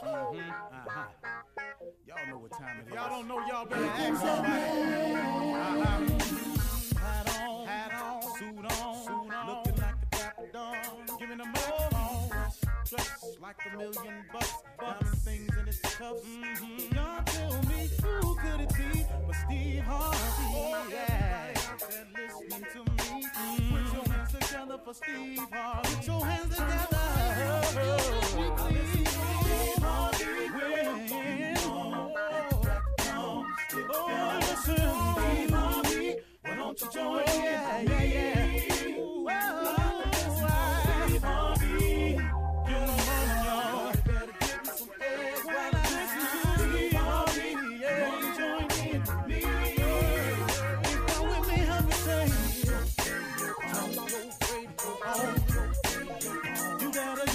Y'all know what time it is. Y'all don't know, y'all better ask somebody. Hat on, suit on, looking like a dapper dog, giving a microphone, dressed like $1 million, diamond things in his cuffs. Y'all tell me who could it be but Steve Harvey? Oh, yeah. Listening to me, put your hands together for Steve Harvey. Put your hands together. Listen to Steve Harvey. Listen, Steve Harvey. Why don't you join me? Steve Harvey. Get the money, y'all. Better give me some eggs while I listen to Steve Harvey. Won't you join in with me? Come with me, help me say. Turn your radio on. You gotta.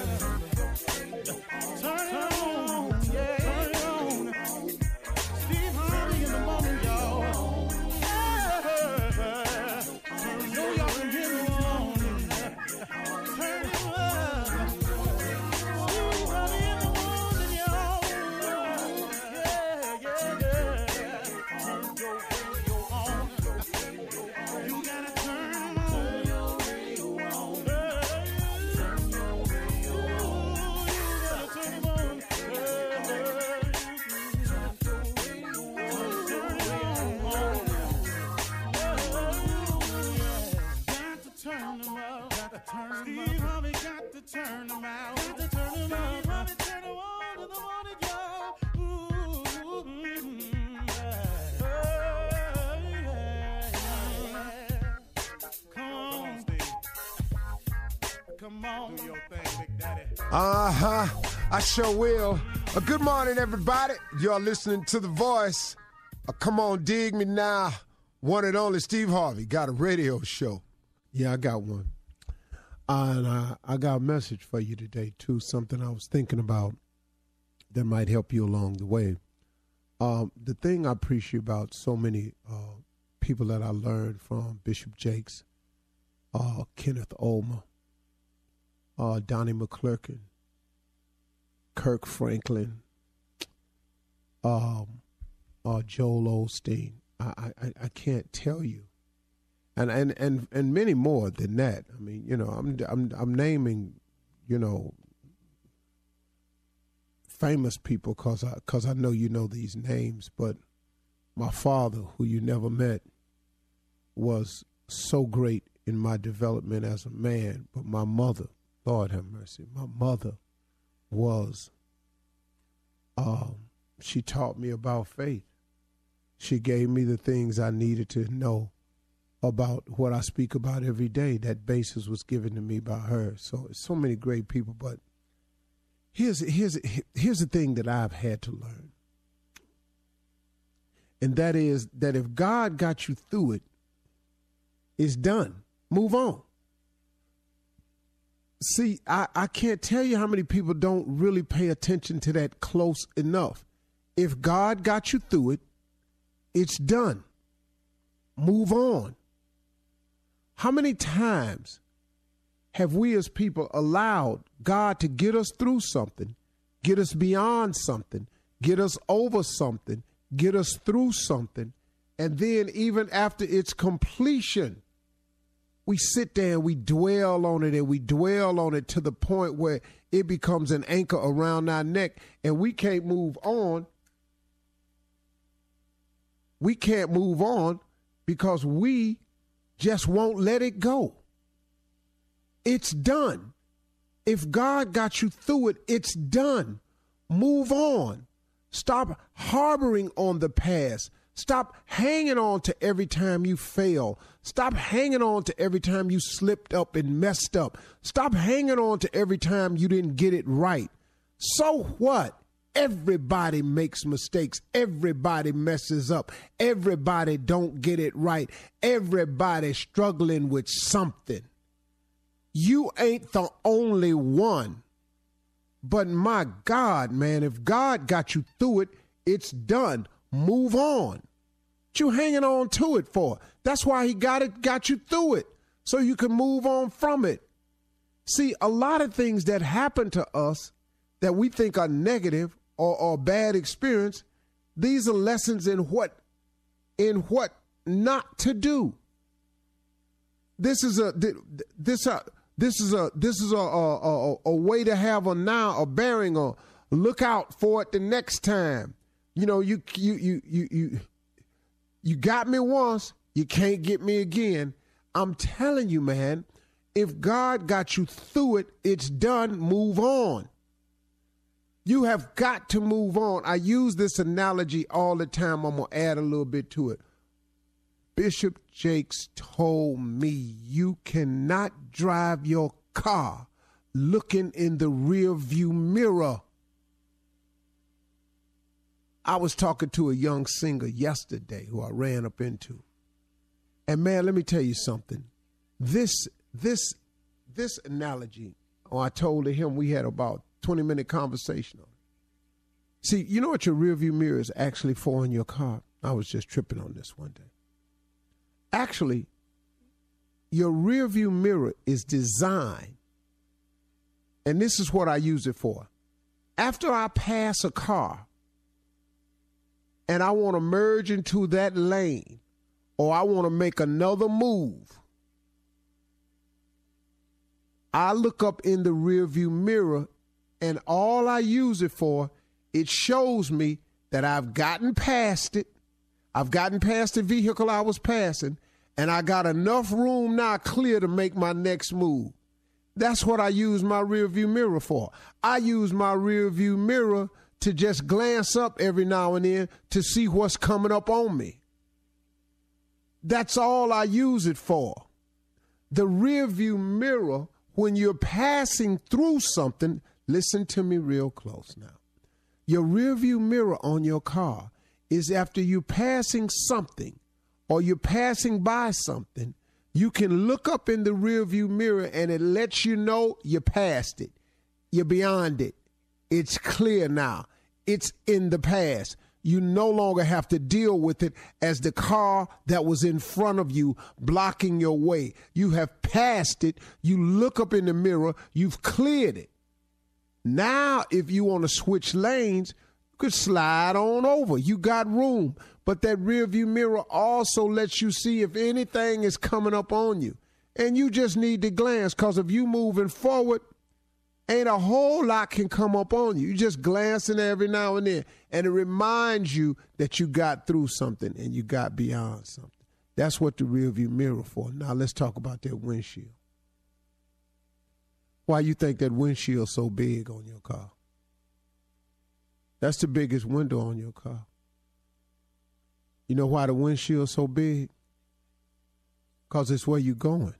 Turn it on, yeah. Turn it on. Steve Harvey in the morning, y'all. You know y'all can hear me on. Turn it up. Steve Harvey in the morning, y'all. Yeah. Turn your radio on. You gotta turn your radio on. Turn your radio on. You gotta turn it on. Steve Harvey got to turn them out. Got to turn them out. Steve Harvey turn them on in the morning, y'all. Come on, Steve. Come on. Do your thing, Big Daddy. I sure will. Good morning, everybody. You're listening to The Voice. Come on, dig me now. One and only Steve Harvey got a radio show. Yeah, I got one. And I got a message for you today, too, something I was thinking about that might help you along the way. The thing I appreciate about so many people that I learned from, Bishop Jakes, Kenneth Ulmer, Donnie McClurkin, Kirk Franklin, Joel Osteen. I can't tell you. And many more than that. I mean, you know, I'm naming, you know, famous people because I know you know these names. But my father, who you never met, was so great in my development as a man. But my mother, Lord have mercy, my mother was. She taught me about faith. She gave me the things I needed to know about what I speak about every day. That basis was given to me by her. So many great people. But here's the thing that I've had to learn. And that is that if God got you through it, it's done. Move on. See, I can't tell you how many people don't really pay attention to that close enough. If God got you through it, it's done. Move on. How many times have we as people allowed God to get us through something, get us beyond something, get us over something, get us through something, and then even after its completion, we sit there and we dwell on it to the point where it becomes an anchor around our neck and we can't move on. We can't move on because we just won't let it go. It's done. If God got you through it, it's done. Move on. Stop harboring on the past. Stop hanging on to every time you fail. Stop hanging on to every time you slipped up and messed up. Stop hanging on to every time you didn't get it right. So what? Everybody makes mistakes. Everybody messes up. Everybody don't get it right. Everybody struggling with something. You ain't the only one. But my God, man, if God got you through it, it's done. Move on. What you hanging on to it for? That's why he got you through it, so you can move on from it. See, a lot of things that happen to us, that we think are negative or bad experience, these are lessons in what not to do. This is a way to have a bearing or look out for it the next time. You know, you got me once, you can't get me again. I'm telling you, man, if God got you through it, it's done. Move on. You have got to move on. I use this analogy all the time. I'm going to add a little bit to it. Bishop Jakes told me you cannot drive your car looking in the rear view mirror. I was talking to a young singer yesterday who I ran up into. And man, let me tell you something. This analogy, I told him, we had about 20-minute conversation on it. See, you know what your rearview mirror is actually for in your car? I was just tripping on this one day. Actually, your rearview mirror is designed, and this is what I use it for. After I pass a car and I want to merge into that lane or I want to make another move, I look up in the rearview mirror, and all I use it for, it shows me that I've gotten past it. I've gotten past the vehicle I was passing, and I got enough room now clear to make my next move. That's what I use my rearview mirror for. I use my rearview mirror to just glance up every now and then to see what's coming up on me. That's all I use it for. The rearview mirror, when you're passing through something, listen to me real close now. Your rearview mirror on your car is after you're passing something or you're passing by something, you can look up in the rearview mirror and it lets you know you're past it. You're beyond it. It's clear now. It's in the past. You no longer have to deal with it as the car that was in front of you blocking your way. You have passed it. You look up in the mirror. You've cleared it. Now, if you want to switch lanes, you could slide on over. You got room. But that rearview mirror also lets you see if anything is coming up on you. And you just need to glance, because if you moving forward, ain't a whole lot can come up on you. You just glancing every now and then. And it reminds you that you got through something and you got beyond something. That's what the rearview mirror for. Now let's talk about that windshield. Why you think that windshield's so big on your car? That's the biggest window on your car. You know why the windshield's so big? Because it's where you're going.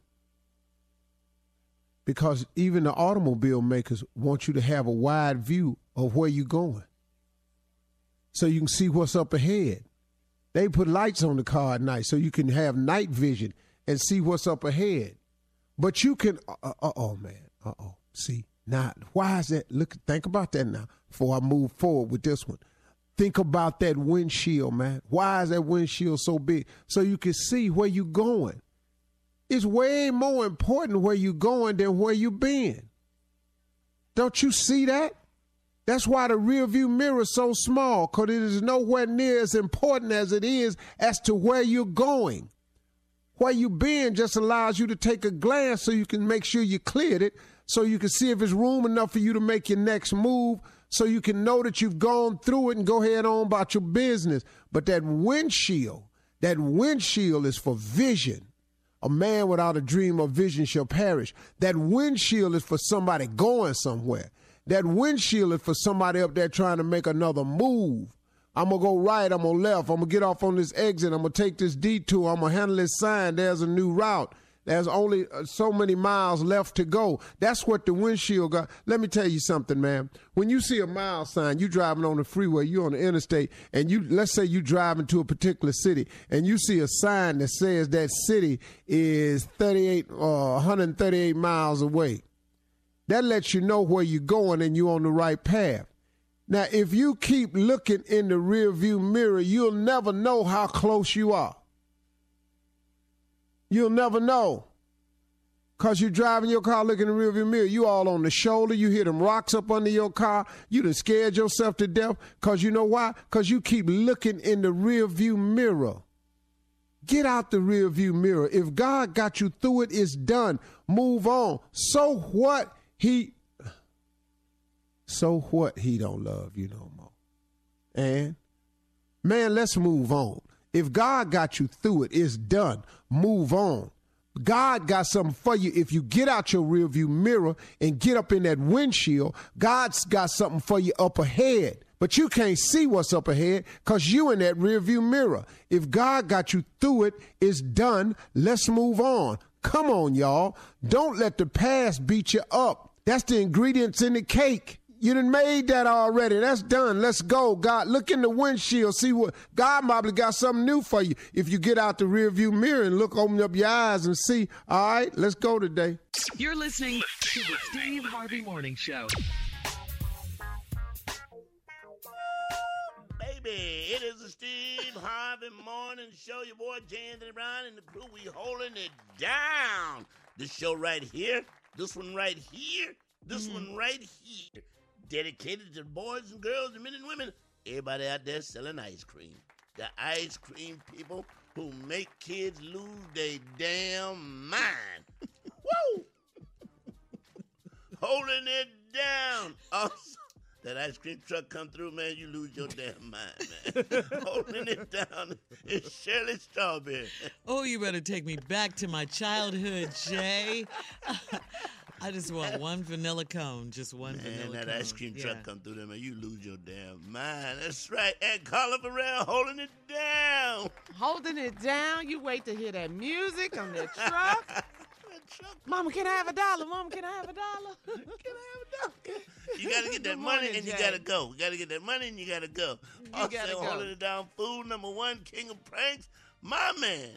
Because even the automobile makers want you to have a wide view of where you're going, so you can see what's up ahead. They put lights on the car at night so you can have night vision and see what's up ahead. But you can, see, now, why is that? Look, think about that now before I move forward with this one. Think about that windshield, man. Why is that windshield so big? So you can see where you're going. It's way more important where you're going than where you've been. Don't you see that? That's why the rearview mirror is so small, because it is nowhere near as important as it is as to where you're going. Where you've been just allows you to take a glance so you can make sure you cleared it, so you can see if it's room enough for you to make your next move, so you can know that you've gone through it and go ahead on about your business. But that windshield is for vision. A man without a dream or vision shall perish. That windshield is for somebody going somewhere. That windshield is for somebody up there trying to make another move. I'm going to go right, I'm going to left, I'm going to get off on this exit, I'm going to take this detour, I'm going to handle this sign, there's a new route. There's only so many miles left to go. That's what the windshield got. Let me tell you something, man. When you see a mile sign, you driving on the freeway, you on the interstate, and let's say you driving to a particular city, and you see a sign that says that city is 138 miles away. That lets you know where you're going and you're on the right path. Now, if you keep looking in the rearview mirror, you'll never know how close you are. You'll never know. Because you're driving your car, looking in the rearview mirror. You all on the shoulder. You hear them rocks up under your car. You done scared yourself to death. Because you know why? Because you keep looking in the rearview mirror. Get out the rearview mirror. If God got you through it, it's done. Move on. So what? He don't love you no more. And, man, let's move on. If God got you through it, it's done. Move on. God got something for you. If you get out your rearview mirror and get up in that windshield, God's got something for you up ahead. But you can't see what's up ahead because you in that rearview mirror. If God got you through it, it's done. Let's move on. Come on, y'all. Don't let the past beat you up. That's the ingredients in the cake. You done made that already. That's done. Let's go. God, look in the windshield. See what God probably got something new for you. If you get out the rearview mirror and open up your eyes and see, all right, let's go today. You're listening to the Steve Harvey Morning Show. Baby, it is the Steve Harvey Morning Show. Your boy Jay Anthony Brown and the crew, we holding it down. This show right here, this one right here, this one right here. Dedicated to the boys and girls and men and women, everybody out there selling ice cream. The ice cream people who make kids lose their damn mind. Woo! Holding it down. Also, that ice cream truck come through, man, you lose your damn mind, man. Holding it down is Shirley Strawberry. Oh, you better take me back to my childhood, Jay. I just want one vanilla cone, just one vanilla cone. Man, that ice cream truck come through there, man, you lose your damn mind. That's right. And Carla Ferrell holding it down. Holding it down? You wait to hear that music on that truck. Mama, can I have $1? Mama, can I have $1? Can I have $1? You got to get that money and you got to go. You got to get that money and you got to go. Also, holding it down, fool number one, king of pranks, my man.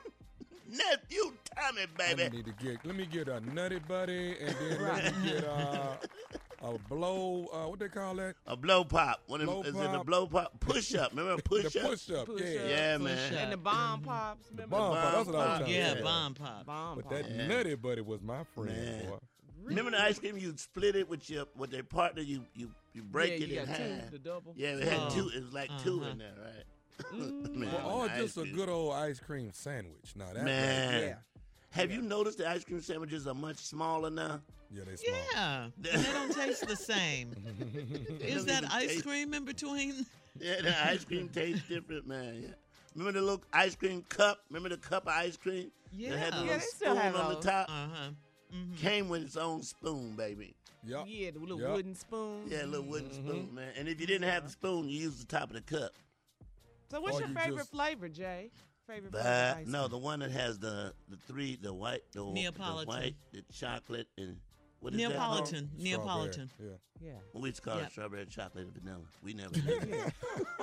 Nephew Tommy, baby. Let me get a Nutty Buddy, and then let me get a blow. What they call that? A blow pop. Is it a blow pop? Push up. Remember push up? The push up. Yeah, man. And the bomb pops. The bomb pop. That's what I was talking Yeah, about. bomb pop. But that Nutty Buddy was my friend, boy. Remember the ice cream? You split it with your partner. You break it in half. The double. Yeah, it had two. It was like two in there, right? Man, or just a good old ice cream sandwich. Now that man. Have you noticed the ice cream sandwiches are much smaller now? Yeah, they small. Yeah, and they don't taste the same. Is that ice cream in between? Yeah, the ice cream tastes different, man. Yeah. Remember the little ice cream cup? Remember the cup of ice cream? Yeah. That had the little they still spoon have on the those. top? Uh-huh. Mm-hmm. Came with its own spoon, baby. Yep. Yeah, the little wooden spoon. Yeah, a little wooden spoon, man. And if you didn't have the spoon, you used the top of the cup. So what's your favorite flavor, Jay? Favorite flavor of ice No, cream? the one that has the three, the white, the Neapolitan. the white, the chocolate, and what is Neapolitan. that? Neapolitan. Yeah. We used to call it strawberry chocolate and vanilla. We never did it.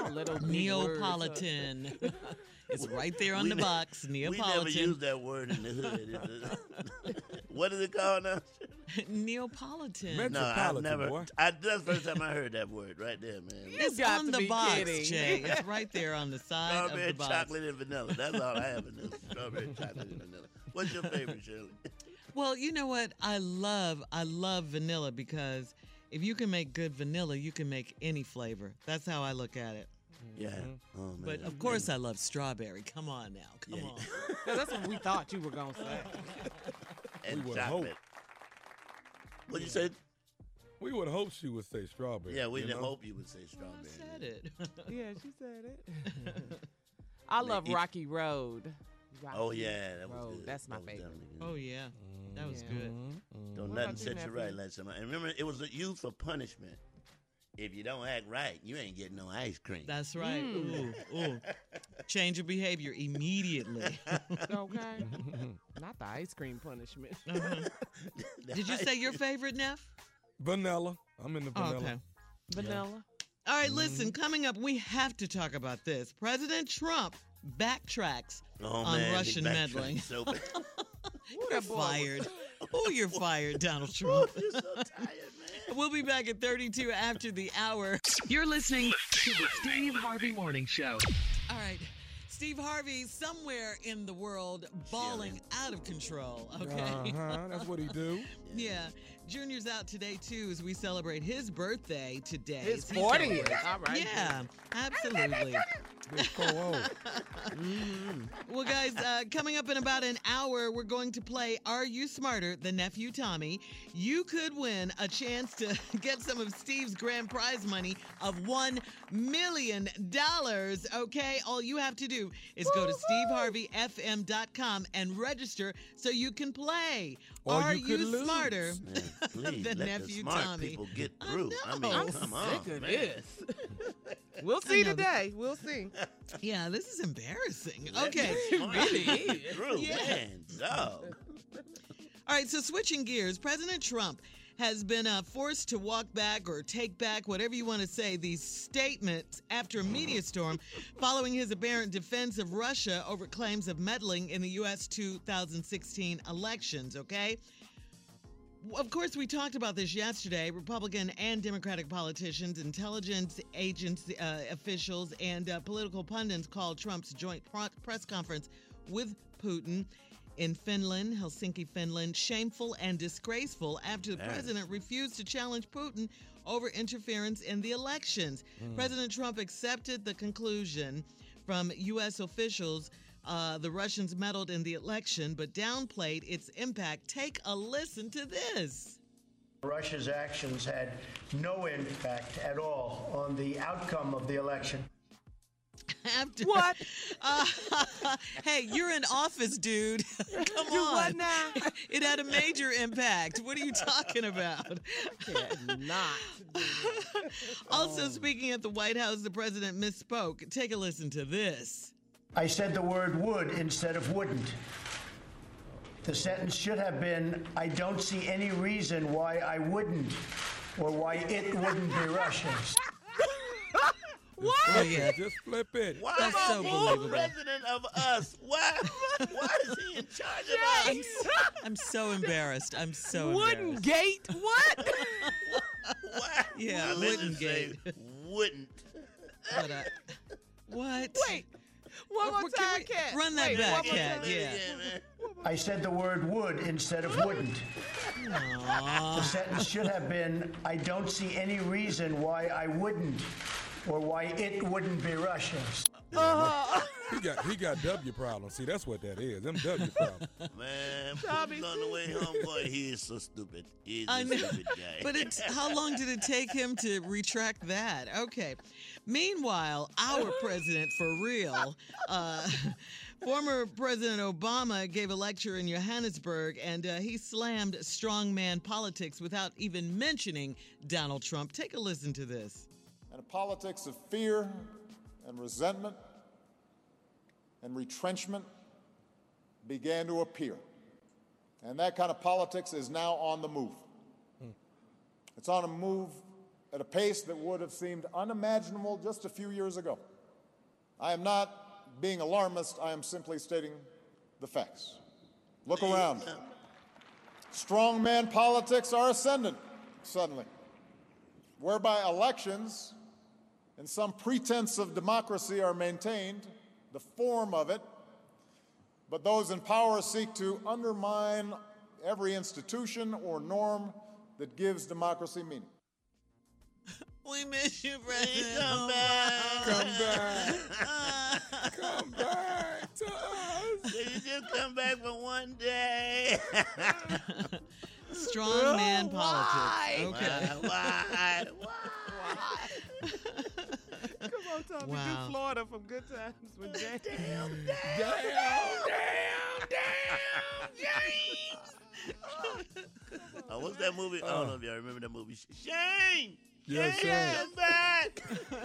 Neapolitan. It's right there on the box. Neapolitan. We never used that word in the hood. What is it called now? Neapolitan. No, I've never. That's the first time I heard that word right there, man. It's on the box, Jay. It's right there on the side Strawberry of the box. chocolate and vanilla. That's all I have in this. Strawberry chocolate and vanilla. What's your favorite, Shirley? Well, you know what? I love vanilla because if you can make good vanilla, you can make any flavor. That's how I look at it. Yeah. Oh, man. But of course I love strawberry. Come on now. Come on. No, that's what we thought you were going to say. And we would chocolate. hope. What'd you say? We would hope she would say strawberry. Yeah, we didn't hope you would say strawberry. I said it. Yeah, she said it. I love Rocky Road. Oh, yeah, that was Road. good. That's my That was favorite. definitely good. Oh, yeah. That was good. Don't What nothing about you, set you nephew? right like somebody. And remember, it was used for punishment. If you don't act right, you ain't getting no ice cream. That's right. Ooh. Change your behavior immediately. Okay. Not the ice cream punishment. Did you say your favorite, Neff? Vanilla. I'm in the vanilla. Okay. Vanilla. All right, listen, coming up, we have to talk about this. President Trump backtracks on man, Russian he backtracked meddling. so bad. You're fired. Oh, you're fired, Donald Trump. You're so tired, man. We'll be back at 32 after the hour. You're listening to the Steve Harvey Morning Show. All right. Steve Harvey, somewhere in the world, balling out of control. Okay. That's what he do. Yeah. Junior's out today, too, as we celebrate his birthday today. His He 40th. celebrates. All right. Yeah, absolutely. Big 4-0. Well, guys, coming up in about an hour, we're going to play Are You Smarter? The Nephew Tommy. You could win a chance to get some of Steve's grand prize money of $1 million. Okay? All you have to do is go to steveharveyfm.com and register so you can play. Or Are you could you lose. smarter? Man, please, The let nephew the smart Tommy. people get through. I mean, I'm come sick on, of man. this. We'll see I know. today. We'll see. Yeah, this is embarrassing. Let Okay. the smart Really people is. get through, Yeah. man. Dog. All right, so switching gears, President Trump has been forced to walk back or take back, whatever you want to say, these statements after a media storm following his apparent defense of Russia over claims of meddling in the U.S. 2016 elections, okay? Of course, we talked about this yesterday. Republican and Democratic politicians, intelligence agents, officials, and political pundits called Trump's joint press conference with Putin in Finland, Helsinki, Finland, shameful and disgraceful after the president refused to challenge Putin over interference in the elections. President Trump accepted the conclusion from U.S. officials the Russians meddled in the election, but downplayed its impact. Take a listen to this. Russia's actions had no impact at all on the outcome of the election. After, What? Hey, you're in office, dude. Come You on. what now? It had a major impact. What are you talking about? Not. Also, speaking at the White House, the president misspoke. Take a listen to this. I said the word would instead of wouldn't. The sentence should have been, I don't see any reason why I wouldn't, or why it wouldn't be Russian. What? Oh, yeah. Just flip it. Why That's am so I believable. president of us? Why is he in charge of us? I'm so embarrassed. I'm so Wooden embarrassed. gate? What? Why? Yeah, I meant wouldn't to say gate. Wouldn't. But, what? Wait. One more Can time, we- Cat. Run that Wait, back, one more Cat. time. Yeah. man. I said the word would instead of wouldn't. The sentence should have been, I don't see any reason why I wouldn't, or why it wouldn't be Russian. He got W problems. See, that's what that is. Them W problems. Man, Tommy, Putin's on the way home, boy. He is so stupid. He's I a know. stupid guy. But how long did it take him to retract that? Okay. Meanwhile, our president, for real, former President Obama gave a lecture in Johannesburg, and he slammed strongman politics without even mentioning Donald Trump. Take a listen to this. And a politics of fear and resentment and retrenchment began to appear. And that kind of politics is now on the move. It's on a move at a pace that would have seemed unimaginable just a few years ago. I am not being alarmist, I am simply stating the facts. Look around. Strongman politics are ascendant, suddenly, whereby elections and some pretense of democracy are maintained, the form of it, but those in power seek to undermine every institution or norm that gives democracy meaning. We miss you, President. Come back. Come back. Come back to us. Can you just come back for one day? Strongman politics. Okay. Why? Come on, Tommy. Wow. Do Florida from Good Times with James. What's that movie? I don't know if y'all remember that movie. Shane! Yes, Shane, sir. come back!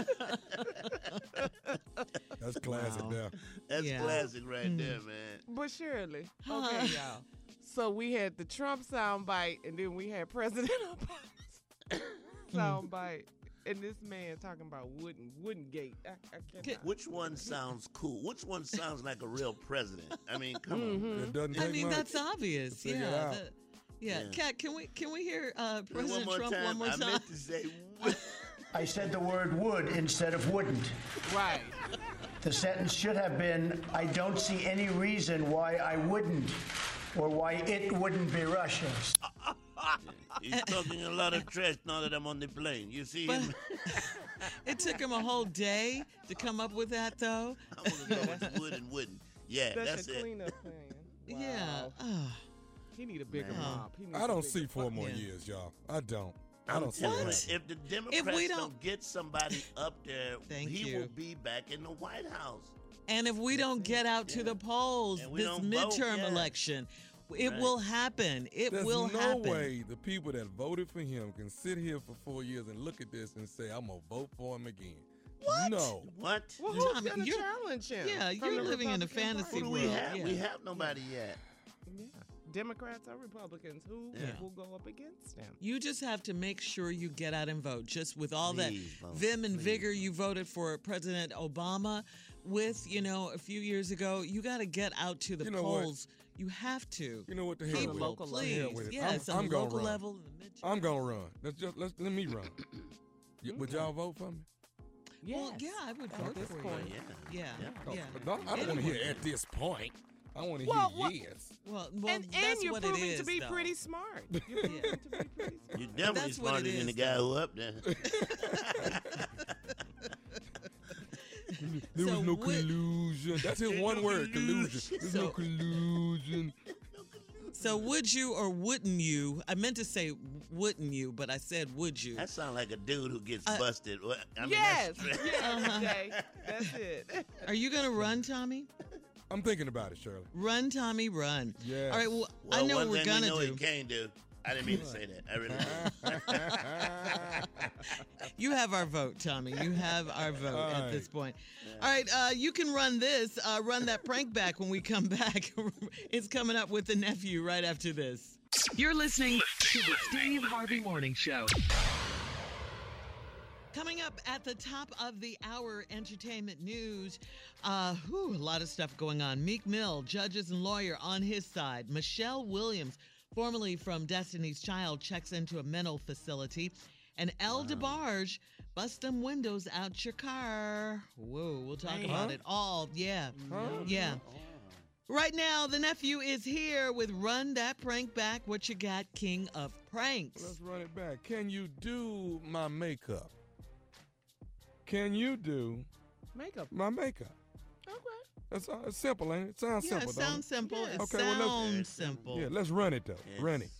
That's classic Wow. now. That's Yeah. classic right there, man. But Shirley, okay, y'all. So we had the Trump soundbite, and then we had President Obama's soundbite, and this man talking about wooden gate. I cannot. Which one sounds cool? Which one sounds like a real president? I mean, come on. It doesn't I take mean, much. that's obvious. figure it Yeah. out. Yeah. Yeah. Kat, can we hear One President more Trump time. one more I time? meant to say I said the word would instead of wouldn't. Right. The sentence should have been, I don't see any reason why I wouldn't or why it wouldn't be Russia. He's talking a lot of trash now that I'm on the plane. You see But him? it took him a whole day to come up with that, though. I want to know what's would and wouldn't. Yeah, That's that's a it. cleanup plan. Wow. Yeah. Oh. He need a bigger Man. mop. He need I a don't bigger see 4 more Yeah. years, y'all. I don't. I I'm don't see telling you, it. if the Democrats don't- don't get somebody up there, Thank he you. will be back in the White House. And if we don't get out to the polls And we this don't vote, midterm yeah. election, it Right. will happen. It There's will no happen. way the people that voted for him can sit here for 4 years and look at this and say, I'm going to vote for him again. What? No. What? Well, who's Tommy, going to you're- challenge him? Yeah, from you're the living in a Republican fantasy Who Party? do we world. have? Yeah. We have nobody yet. Yeah. Democrats or Republicans, who Yeah. will go up against him? You just have to make sure you get out and vote. Just with all Please that vote. vim and Please vigor you voted for President Obama with, a few years ago, you got to get out to the You know what? polls. You have to. You know what the hell People, with it? local level. please. The hell with it. Yes, I'm on the gonna local run. level. in the midterm. I'm going to run. Let me run. Would y'all vote for me? Well, Yes. yeah, I would At vote this for point. you. Yeah. Yeah, No, yeah. but no, I don't want to hear at this point. I want to Well, hear what- yes. Well, And that's you're what proving it is, to be though. pretty smart. You're proving to be pretty smart. You're definitely that's what smarter it than the is, guy though. who up there. There So was no would- collusion. That's his one word, collusion. There's no So- collusion. So would you or wouldn't you? I meant to say wouldn't you, but I said would you? That sounds like a dude who gets busted. What- I mean, Yes, that's- yes, Jay. That's it. Are you going to run, Tommy? I'm thinking about it, Shirley. Run, Tommy, run. Yes. All right, well, Well, I know one what we're thing going we know to he do. can't do. I didn't mean to say that. I really didn't. You have our vote, Tommy. You have our vote All at this right. point. All right, you can run this. Run that prank back when we come back. It's coming up with the nephew right after this. You're listening to the Steve Harvey Morning Show. Coming up at the top of the hour, entertainment news. A lot of stuff going on. Meek Mill, judges and lawyer on his side. Michelle Williams, formerly from Destiny's Child, checks into a mental facility. And El DeBarge, bust them windows out your car. Whoa, we'll talk about it all. Yeah, yeah. Right now, the nephew is here with Run That Prank Back. What you got, King of Pranks? Let's run it back. Can you do my makeup? Can you do Makeup. my makeup? Okay. That's all. It's simple, ain't it? It sounds Yeah, simple, it don't sounds simple. Yeah. It Okay, well, let's- sounds simple. Yeah, let's run it, though. Yes. Run it.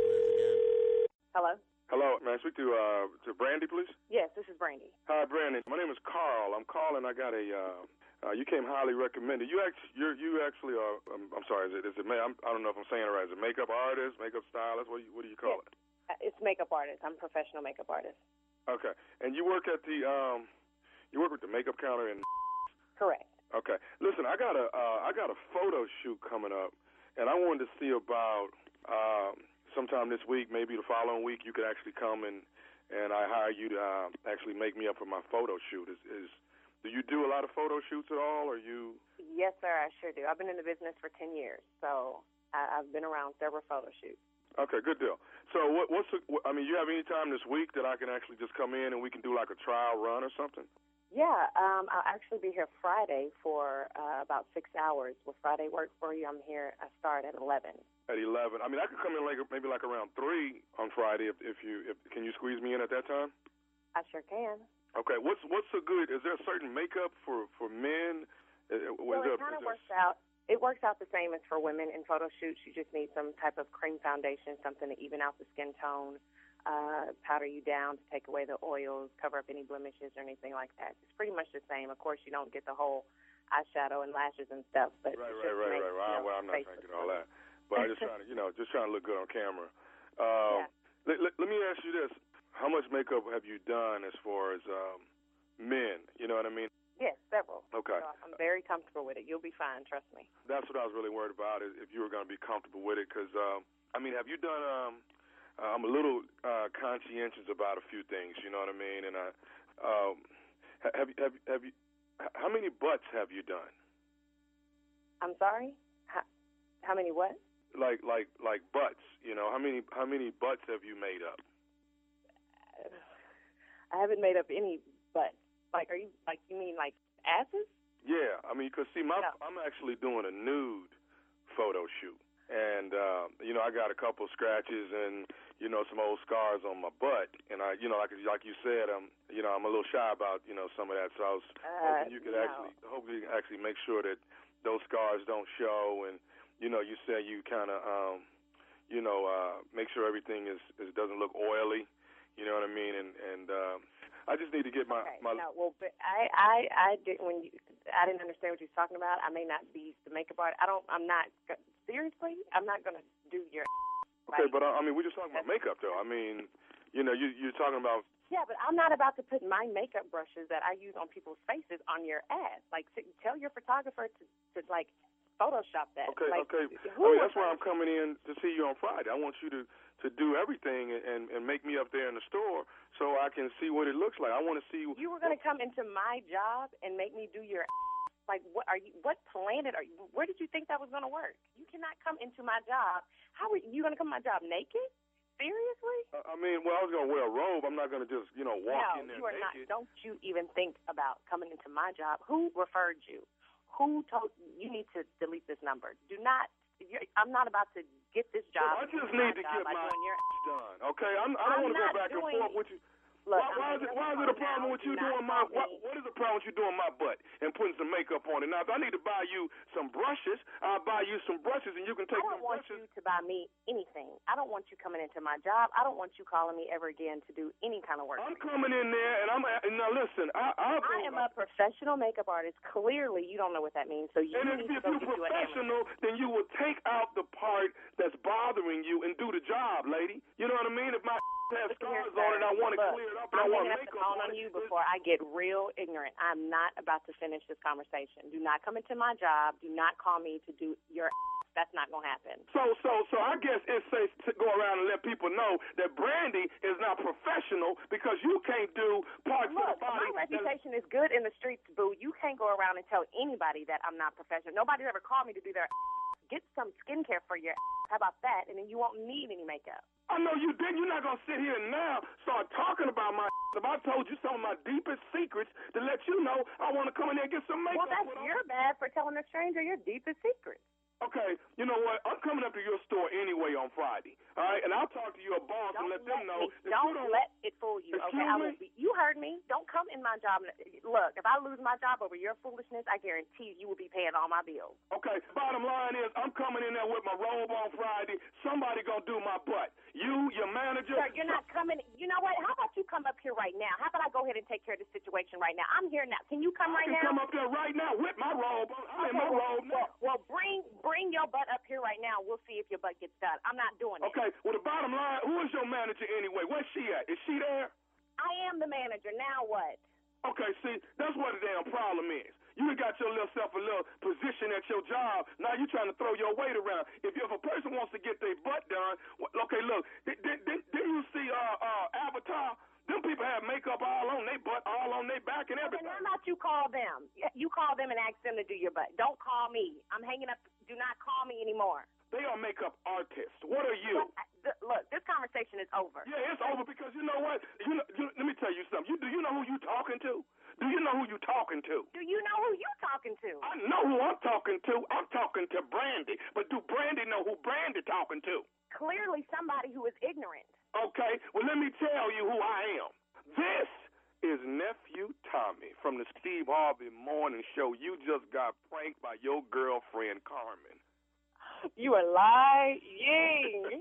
Hello? Hello, may I speak to Brandy, please? Yes, this is Brandy. Hi, Brandy. My name is Carl. I'm calling. I got a. You came highly recommended. You actually are. I'm sorry. Is it? I don't know if I'm saying it right. Is it makeup artist, makeup stylist? What do you call it? It's makeup artist. I'm a professional makeup artist. Okay. And you work at the. You work with the makeup counter in. Correct. Okay. Listen, I got a photo shoot coming up, and I wanted to see about sometime this week, maybe the following week, you could actually come and I hire you to actually make me up for my photo shoot. Do you do a lot of photo shoots at all, or you? Yes, sir, I sure do. I've been in the business for 10 years, so I've been around several photo shoots. Okay, good deal. So you have any time this week that I can actually just come in and we can do like a trial run or something? Yeah, I'll actually be here Friday for about 6 hours. Will Friday work for you? I'm here. I start at 11. At 11. I mean, I could come in maybe like around 3 on Friday if can you squeeze me in at that time? I sure can. Okay. What's a good? Is there a certain makeup for men? Well, it kind of works out. It works out the same as for women in photo shoots. You just need some type of cream foundation, something to even out the skin tone, powder you down to take away the oils, cover up any blemishes or anything like that. It's pretty much the same. Of course, you don't get the whole eyeshadow and lashes and stuff, but Right. Well, I'm not trying to get all that, but I'm just trying to look good on camera. Yeah. Let me ask you this: how much makeup have you done as far as men? You know what I mean? Yes, several. Okay. So I'm very comfortable with it. You'll be fine, trust me. That's what I was really worried about, is if you were going to be comfortable with it. Because, have you done, I'm a little conscientious about a few things, you know what I mean? And have you, how many butts have you done? I'm sorry? How many what? Like butts, you know, how many butts have you made up? I haven't made up any butts. You mean like asses? Yeah, I mean, because, see, I'm actually doing a nude photo shoot. And, I got a couple scratches and, some old scars on my butt. And, like you said, I'm a little shy about, some of that. So I was hoping you could actually make sure that those scars don't show. And, you said you kind of, make sure everything doesn't look oily. You know what I mean? And I just need to get my. No, well, but I did I didn't understand what you were talking about. I may not be the makeup artist. Seriously, I'm not going to do your. Okay, but I mean, we're just talking about makeup, though. I mean, you're talking about. Yeah, but I'm not about to put my makeup brushes that I use on people's faces on your ass. Like, tell your photographer to like Photoshop that. Okay, like, okay. I mean, that's why I'm coming in to see you on Friday. I want you to do everything and make me up there in the store so I can see what it looks like. I want to see. You were going to come into my job and make me do your. Like, what planet are you? Where did you think that was going to work? You cannot come into my job. How are you going to come to my job naked? Seriously? I mean, I was going to wear a robe. I'm not going to just, walk in there naked. No, you are not. Don't you even think about coming into my job. Who referred you? Who told you need to delete this number? Do not. I'm not about to get this job. I just need to get my done. Okay, I don't want to go back and forth with you. Look, why is it a problem with you doing my? What is the problem with you doing my butt and putting some makeup on it? Now, if I need to buy you some brushes, I'll buy you some brushes, and you can take some brushes. I don't want you to buy me anything. I don't want you coming into my job. I don't want you calling me ever again to do any kind of work. I'm coming in there, and now listen. I am a professional makeup artist. Clearly, you don't know what that means. So you need to go get you an professional, then you will take out the part that's bothering you and do the job, lady. You know what I mean? If my has scars on it, I want to clear it up. I'm going to have to call on you before I get real ignorant. I'm not about to finish this conversation. Do not come into my job. Do not call me to do your. That's not going to happen. So I guess it's safe to go around and let people know that Brandy is not professional because you can't do parts of the body. My reputation is good in the streets, boo. You can't go around and tell anybody that I'm not professional. Nobody's ever called me to do their. Get some skincare for your. How about that? And then you won't need any makeup. I know you did. You're not going to sit here now start talking about my. If I told you some of my deepest secrets to let you know, I want to come in there and get some makeup. Well, that's your bad for telling a stranger your deepest secrets. Okay, you know what? I'm coming up to your store anyway on Friday, all right? And I'll talk to your boss and let them know. Don't let it fool you, okay? You heard me. Don't come in my job. Look, if I lose my job over your foolishness, I guarantee you will be paying all my bills. Okay, bottom line is I'm coming in there with my robe on Friday. Somebody going to do my butt. You, your manager. Sir, you're not coming. You know what? How about you come up here right now? How about I go ahead and take care of this situation right now? I'm here now. Can you come right now? I can come up there right now with my robe on. I'm in my robe now. Well, bring your butt up here right now. We'll see if your butt gets done. I'm not doing it. Okay, well, the bottom line, who is your manager anyway? Where's she at? Is she there? I am the manager. Now what? Okay, see, that's what the damn problem is. You got your little self a little position at your job. Now you trying to throw your weight around. If a person wants to get their butt done, okay, look, didn't you see Avatar? Them people have makeup all on their butt, all on their back and everything. How about you call them? You call them and ask them to do your butt. Don't call me. I'm hanging up. Do not call me anymore. They are makeup artists. What are you? Look, this conversation is over. Yeah, it's over because you know what? Let me tell you something. Do you know who you talking to? Do you know who you talking to? Do you know who you talking to? I know who I'm talking to. I'm talking to Brandy. But do Brandy know who Brandy talking to? Clearly somebody who is ignorant. Okay, well, let me tell you who I am. This is Nephew Tommy from the Steve Harvey Morning Show. You just got pranked by your girlfriend, Carmen. You are lying.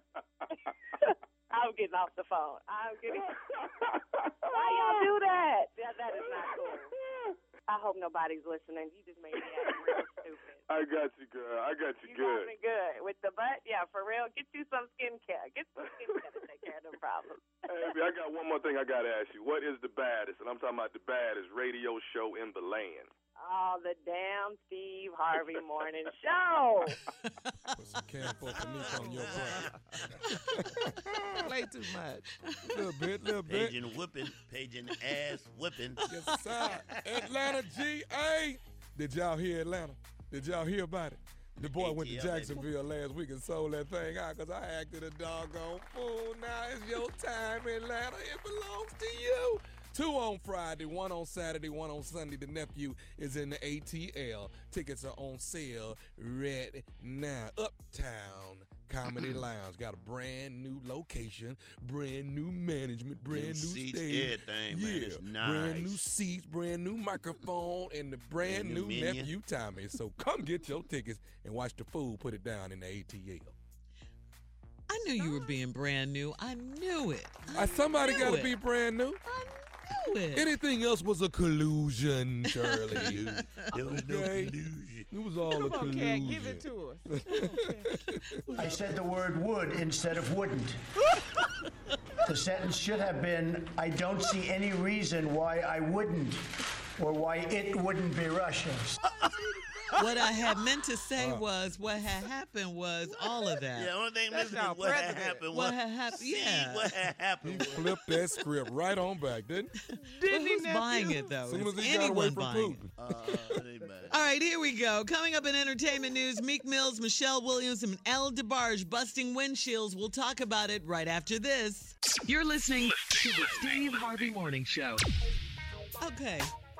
I'm getting off the phone. Why y'all do that? That is not cool. I hope nobody's listening. You just made me act real stupid. I got you, girl. I got you good. You got me good. With the butt, yeah, for real. Get you some skincare. Get some skincare to take care of them problems. Hey, I got one more thing I got to ask you. What is the baddest, and I'm talking about the baddest radio show in the land? Oh, the damn Steve Harvey Morning Show. Put some camphor on your butt. Play too much. Little bit. Paging ass whipping. Yes, sir. Atlanta, GA. Did y'all hear Atlanta? Did y'all hear about it? The boy went to Jacksonville last week and sold that thing out because I acted a doggone fool. Now it's your time, Atlanta. It belongs to you. 2 on Friday, 1 on Saturday, 1 on Sunday. The nephew is in the ATL. Tickets are on sale right now. Uptown Comedy Lounge got a brand new location, brand new management, brand new seats, stage. everything, man. It's nice. Brand new seats, brand new microphone, and the brand new menu. nephew Tommy. So come get your tickets and watch the fool put it down in the ATL. I knew you were being brand new. I knew it. Somebody got to be brand new. I knew it. Anything else was a collusion, Shirley. There was no collusion. It was all a Come on, collusion. Cat, give it to us. I said the word would instead of wouldn't. The sentence should have been, I don't see any reason why I wouldn't or why it wouldn't be Russia. What I had meant to say was what had happened was all of that. Yeah, the only thing missing is what had happened. What had happened, yeah. What had happened. He flipped that script right on back, didn't he? But who's buying it, though? As soon as Is he got away anyone from buying Putin. it? All right, here we go. Coming up in entertainment news, Meek Mills, Michelle Williams, and Elle DeBarge busting windshields. We'll talk about it right after this. You're listening to the Steve Harvey Morning Show. Okay.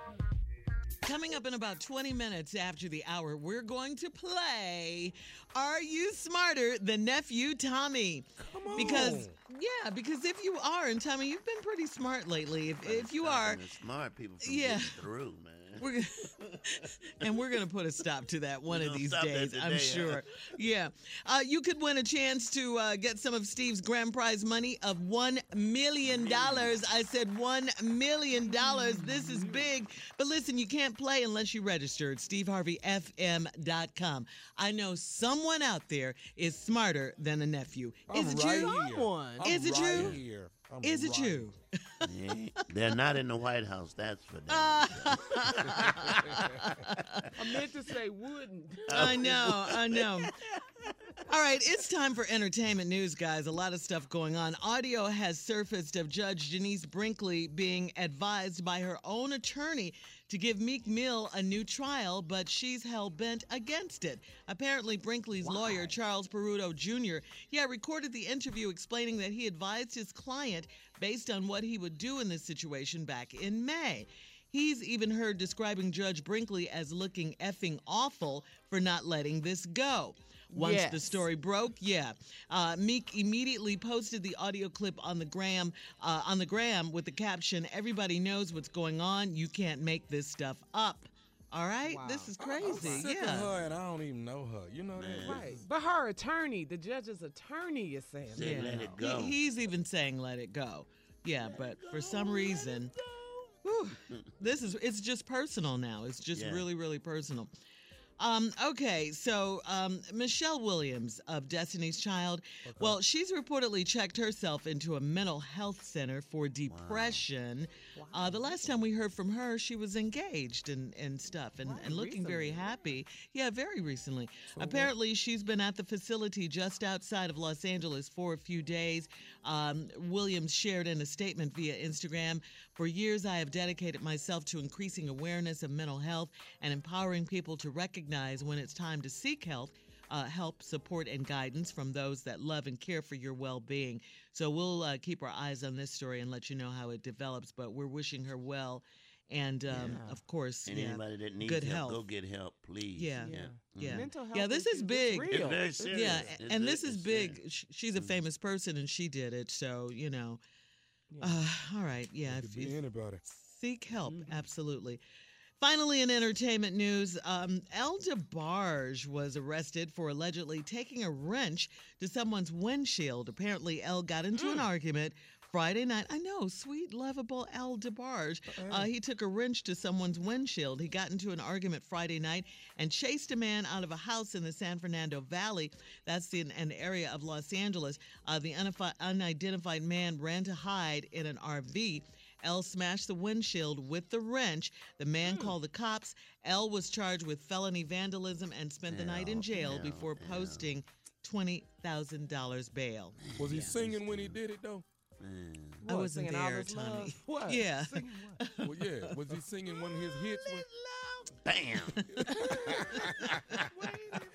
Coming up in about 20 minutes after the hour, we're going to play Are You Smarter Than Nephew Tommy? Come on. Because if you are, and Tommy, you've been pretty smart lately. If you are, smart people from yeah. getting through, man. We're going to put a stop to that one of these stop that days, today, I'm sure. Yeah. You could win a chance to get some of Steve's grand prize money of $1 million. I said $1 million. This is big. But listen, you can't play unless you register at steveharveyfm.com. I know someone out there is smarter than a nephew. Is it you? Is it you? Is it you? They're not in the White House, that's for them. I meant to say wouldn't. I know. All right, it's time for entertainment news, guys. A lot of stuff going on. Audio has surfaced of Judge Denise Brinkley being advised by her own attorney to give Meek Mill a new trial, but she's hell-bent against it. Apparently, Brinkley's lawyer, Charles Peruto Jr., recorded the interview explaining that he advised his client based on what he would do in this situation back in May. He's even heard describing Judge Brinkley as looking effing awful for not letting this go. Once the story broke, Meek immediately posted the audio clip on the gram with the caption, "Everybody knows what's going on. You can't make this stuff up." All right? Wow. This is crazy. I'm sick of her and I don't even know her. You know that? Right. But her attorney, the judge's attorney, is saying let it go. He's even saying let it go. Yeah, but for some reason, it's just personal now. It's just really, really personal. Okay, so Michelle Williams of Destiny's Child, well, she's reportedly checked herself into a mental health center for depression. Wow. The last time we heard from her, she was engaged and stuff and looking very happy. Yeah, very recently. So apparently, she's been at the facility just outside of Los Angeles for a few days. Williams shared in a statement via Instagram, "For years, I have dedicated myself to increasing awareness of mental health and empowering people to recognize when it's time to seek help, support, and guidance from those that love and care for your well-being." So we'll keep our eyes on this story and let you know how it develops, but we're wishing her well. And, of course, anybody that needs good help, health. go get help, please. Yeah. Mental health. Yeah, this is big. It's very serious. Yeah, and this is big. serious. She's a famous person, and she did it. So, all right. Yeah. It could be anybody. Seek help. Absolutely. Finally, in entertainment news, Elle DeBarge was arrested for allegedly taking a wrench to someone's windshield. Apparently, Elle got into an argument Friday night. I know, sweet, lovable Elle DeBarge. He took a wrench to someone's windshield. He got into an argument Friday night and chased a man out of a house in the San Fernando Valley. That's in an area of Los Angeles. The unidentified man ran to hide in an RV. Elle smashed the windshield with the wrench. The man called the cops. Elle was charged with felony vandalism and spent the night in jail before posting $20,000 bail. Was he singing when he did it, though? I wasn't there, Tommy. What? Yeah. Well, yeah. Was he singing one of his hits? Bam!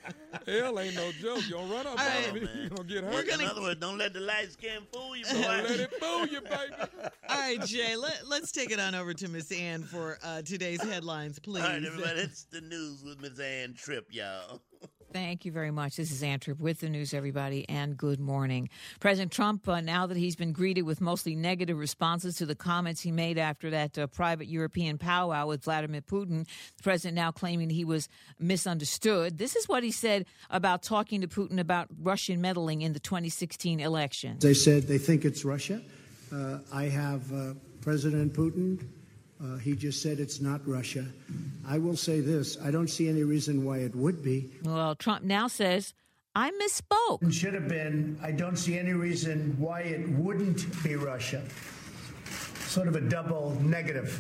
Hell ain't no joke. You don't run up on me. You're going to get hurt. In other words, don't let the light skin fool you, boy. Don't let it fool you, baby. All right, Jay, let's take it on over to Miss Ann for today's headlines, please. All right, everybody, it's the news with Miss Ann Tripp, y'all. Thank you very much. This is Ann Tripp with the news, everybody, and good morning. President Trump, now that he's been greeted with mostly negative responses to the comments he made after that private European powwow with Vladimir Putin, the president now claiming he was misunderstood. This is what he said about talking to Putin about Russian meddling in the 2016 election. They said they think it's Russia. I have President Putin. He just said it's not Russia. I will say this. I don't see any reason why it would be. Well, Trump now says, I misspoke. It should have been. I don't see any reason why it wouldn't be Russia. Sort of a double negative.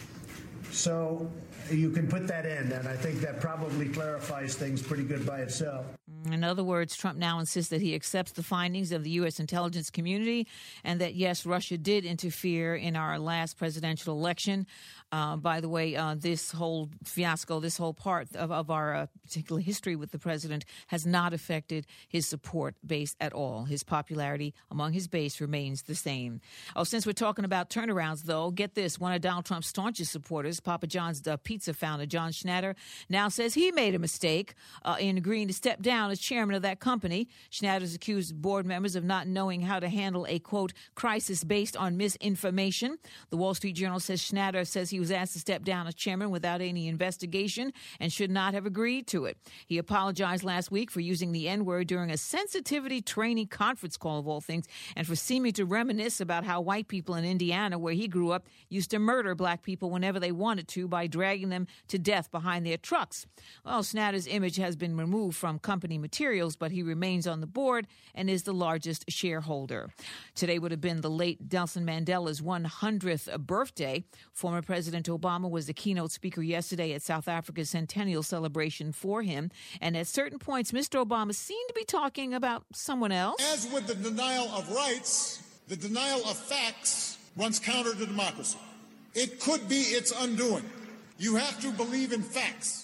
So you can put that in, and I think that probably clarifies things pretty good by itself. In other words, Trump now insists that he accepts the findings of the U.S. intelligence community and that, yes, Russia did interfere in our last presidential election. By the way, this whole fiasco, this whole part of our particular history with the president has not affected his support base at all. His popularity among his base remains the same. Oh, since we're talking about turnarounds, though, get this. One of Donald Trump's staunchest supporters, Papa John's pizza founder, John Schnatter, now says he made a mistake in agreeing to step down as chairman of that company. Schnatter's accused board members of not knowing how to handle a, quote, crisis based on misinformation. The Wall Street Journal says Schnatter says he was asked to step down as chairman without any investigation and should not have agreed to it. He apologized last week for using the N-word during a sensitivity training conference call, of all things, and for seeming to reminisce about how white people in Indiana, where he grew up, used to murder black people whenever they wanted to by dragging them to death behind their trucks. Well, Schnatter's image has been removed from company materials, but he remains on the board and is the largest shareholder. Today would have been the late Nelson Mandela's 100th birthday. Former President Obama was the keynote speaker yesterday at South Africa's centennial celebration for him. And at certain points, Mr. Obama seemed to be talking about someone else. As with the denial of rights, the denial of facts runs counter to democracy. It could be its undoing. You have to believe in facts.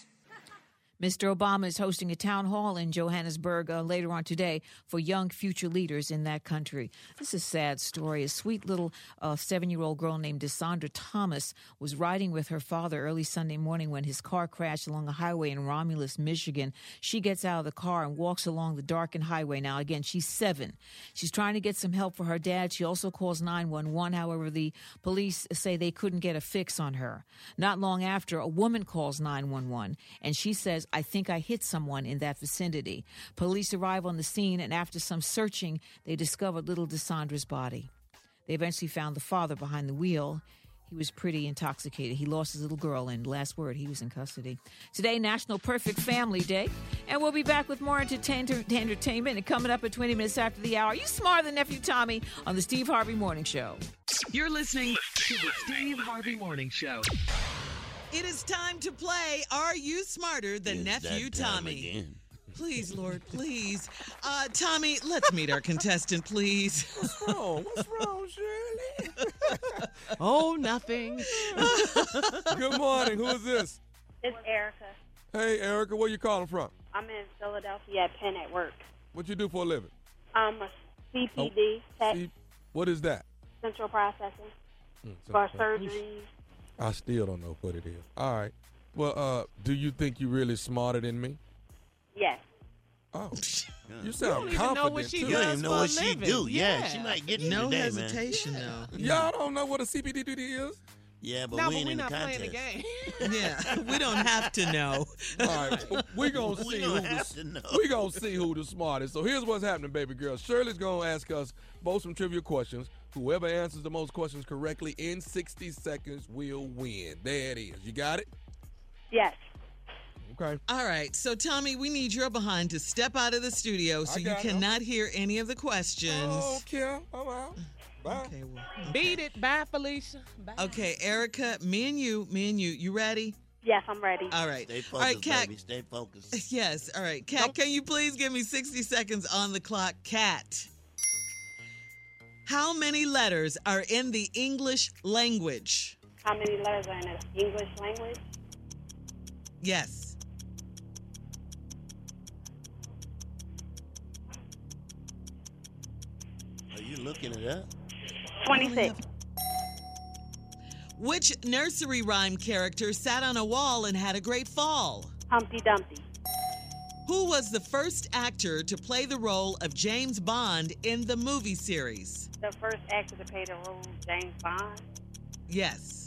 Mr. Obama is hosting a town hall in Johannesburg later on today for young future leaders in that country. This is a sad story. A sweet little 7-year-old girl named Desandra Thomas was riding with her father early Sunday morning when his car crashed along a highway in Romulus, Michigan. She gets out of the car and walks along the darkened highway. Now, again, she's 7. She's trying to get some help for her dad. She also calls 911. However, the police say they couldn't get a fix on her. Not long after, a woman calls 911, and she says, I think I hit someone in that vicinity. Police arrive on the scene, and after some searching, they discovered little Desandra's body. They eventually found the father behind the wheel. He was pretty intoxicated. He lost his little girl, and last word, he was in custody. Today, National Perfect Family Day, and we'll be back with more entertainment and coming up at 20 minutes after the hour. You smarter than Nephew Tommy on the Steve Harvey Morning Show. You're listening to the Steve Harvey Morning Show. It is time to play Are You Smarter Than Nephew Tommy? Please, Lord, please. Tommy, let's meet our contestant, please. What's wrong? What's wrong, Shirley? Oh, nothing. Good morning. Who is this? It's Erica. Hey, Erica. Where you calling from? I'm in Philadelphia at Penn at work. What you do for a living? I'm a CPD, What is that? central processing, for surgeries. I still don't know what it is. All right. Well, do you think you're really smarter than me? Yes. Oh, you sound even confident. know what she too. You don't does even know for a what she living. do. Yeah, Yeah. she might get you No today, hesitation, man. though. Y'all don't know what a CPD is? Yeah, but No, we but ain't we're in the not playing contest. the game. Yeah, we don't have to know. All right, we're going to We see don't have to know. We're going to see who the smartest. So here's what's happening, baby girl. Shirley's going to ask us both some trivia questions. Whoever answers the most questions correctly in 60 seconds will win. There it is. You got it? Yes. Okay. All right, so Tommy, we need your behind to step out of the studio so I you got him. cannot hear any of the questions. Oh, Kim, I'm out. Bye. Okay, well, Beat it. Bye, Felicia. Bye. okay, Erica, me and you, you ready? Yes, I'm ready. All right. Stay All right, focused, Kat. baby. Stay focused. Yes, all right. Kat, can you please give me 60 seconds on the clock? Kat. How many letters are in the English language? How many letters are in the English language? Yes. You looking it up? 26. Which nursery rhyme character sat on a wall and had a great fall? Humpty Dumpty. Who was the first actor to play the role of James Bond in the movie series? The first actor to play the role, James Bond. Yes.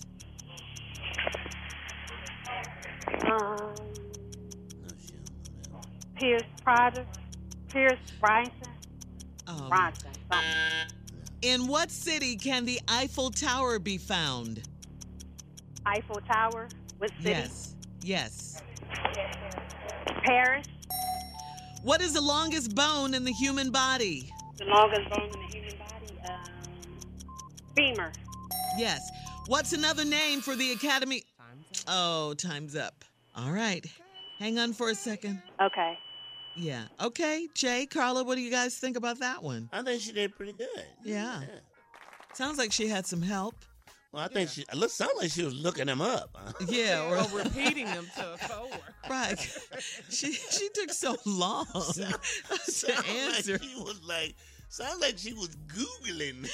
Pierce Pryor. Pierce Bryson. Bronson. Something. In what city can the Eiffel Tower be found? Eiffel Tower. What city? Yes. Yes. Paris. What is the longest bone in the human body? The longest bone in the human body. Femur. Yes. What's another name for the Academy? Oh, time's up. All right. Hang on for a second. Okay. Yeah. Okay, Jay, Carla, what do you guys think about that one? I think she did pretty good. Yeah. Sounds like she had some help. Well, I think she sounded like she was looking them up. Yeah, Or repeating them to a coworker. right. She took so long to answer. Sound like she was Googling.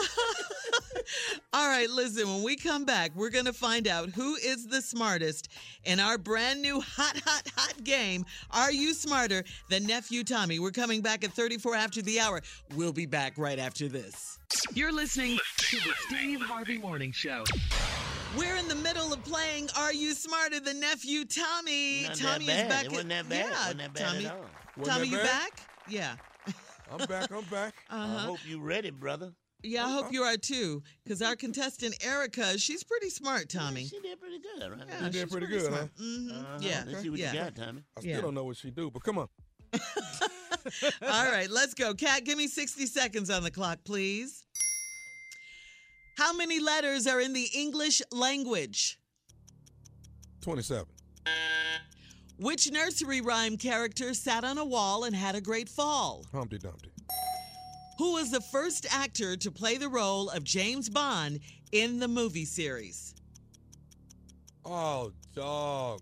All right, listen, when we come back, we're going to find out who is the smartest in our brand new hot game. Are you smarter than Nephew Tommy? We're coming back at 34 after the hour. We'll be back right after this. You're listening to the Steve Harvey Morning Show. We're in the middle of playing Are You Smarter Than Nephew Tommy? Not Tommy that is bad. back. It wasn't that bad. Yeah, It wasn't that bad Tommy. at all. Tommy, you back? Yeah. I'm back. I hope you ready, brother. Yeah, I hope you are too, because our contestant Erica, she's pretty smart, Tommy. She did pretty good, right? Yeah, You did she's pretty good, smart. huh? Mm-hmm. Yeah. Let's see what you got, Tommy. I still don't know what she do, but come on. All right, let's go. Kat, give me 60 seconds on the clock, please. How many letters are in the English language? 27. Which nursery rhyme character sat on a wall and had a great fall? Humpty Dumpty. Who was the first actor to play the role of James Bond in the movie series? Oh, dog.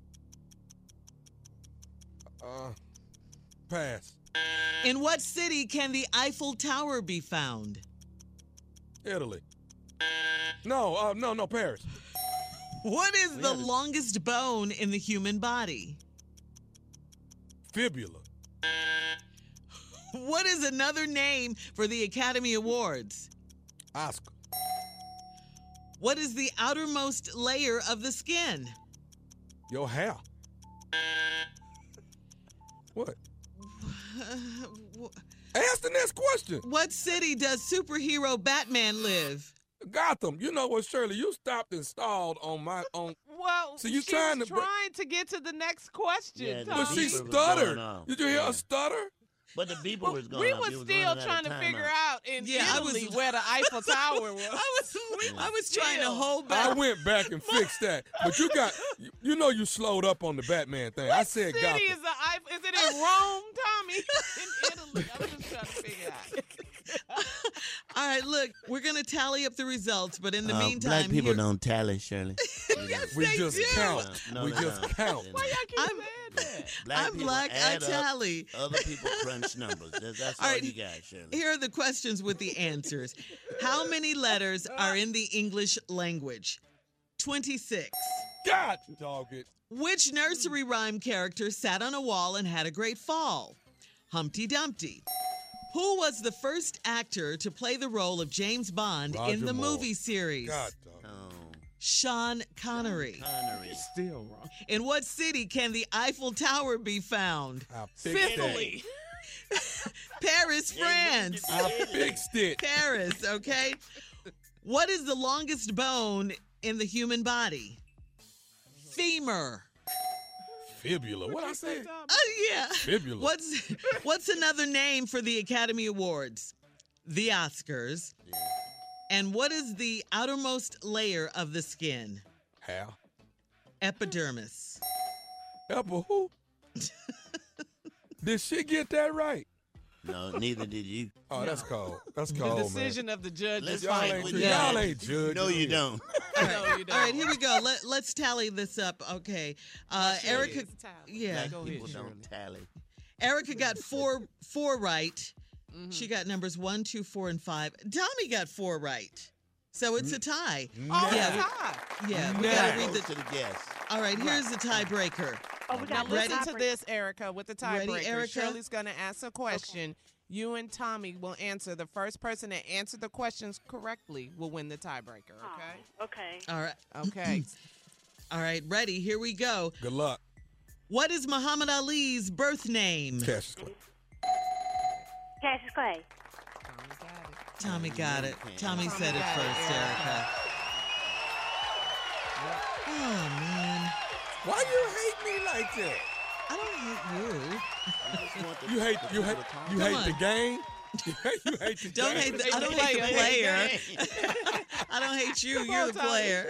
Pass. In what city can the Eiffel Tower be found? Italy. No, Paris. What is the longest bone in the human body? Fibula. What is another name for the Academy Awards? Oscar. What is the outermost layer of the skin? Your hair. What? Ask the next question. What city does superhero Batman live? Gotham. You know what, Shirley? You stopped and stalled on. Well, So you she trying was to trying to get to the next question. Yeah, But Tommy. she stuttered. Did you hear her stutter? But the beeper was going We off. was It was still running out trying of to time figure out. out in Yeah, I Italy was- where the Eiffel Tower was. I was trying to hold back. I went back and fixed that. But you know you slowed up on the Batman thing. I said City Gotham. is the Eiffel? Is it in Rome, Tommy? In Italy? I'm just trying to figure out. All right, look, we're going to tally up the results, but in the Black meantime, people here- don't tally, Shirley. Yes, We they just do. count. No, We they just don't. count. Why y'all keep I'm- saying that? Black I'm people black, I add up, tally. Other people crunch numbers. That's all All right, you got, Shirley. Here are the questions with the answers. How many letters are in the English language? 26. God, dog it. Which nursery rhyme character sat on a wall and had a great fall? Humpty Dumpty. Who was the first actor to play the role of James Bond in Roger the Moore. movie series? God, dog. Sean Connery. Connery. Still wrong. In what city can the Eiffel Tower be found? I fixed Italy. Paris, France. that. I fixed it. Paris, okay? What is the longest bone in the human body? Femur. Fibula. What I said? Yeah. Fibula. What's another name for the Academy Awards? The Oscars. And what is the outermost layer of the skin? Hair. Epidermis. Eppa who? Did she get that right? No, neither did you. Oh, that's cold. That's The cold, man. decision of the judge Let's is Y'all fight ain't, with y'all that. ain't judging. No, you don't. No, you don't. All right, here we go. Let's tally this up. Okay. Erica. Yeah. Go People ahead, don't tally. Erica got four right. She got numbers 1, 2, 4, and 5. Tommy got 4 right. So it's a tie. Oh, yeah, tie. we got to read Goes to the guest. All right, here's the tiebreaker. Oh, we Now got listen to this, Erica, with the Ready, tiebreaker. Erica? Shirley's going to ask a question. You and Tommy will answer. The first person that answered the questions correctly will win the tiebreaker, okay? Okay. All right. Okay. All right, ready. Here we go. Good luck. What is Muhammad Ali's birth name? Cassius Clay. Cassius Clay. Tommy got it. Tommy said it first, Erica. Oh, man. Why you hate me like that? I don't hate you. You hate the game? You hate the Don't game? hate the, I don't hate the player. I don't hate you. You're the player.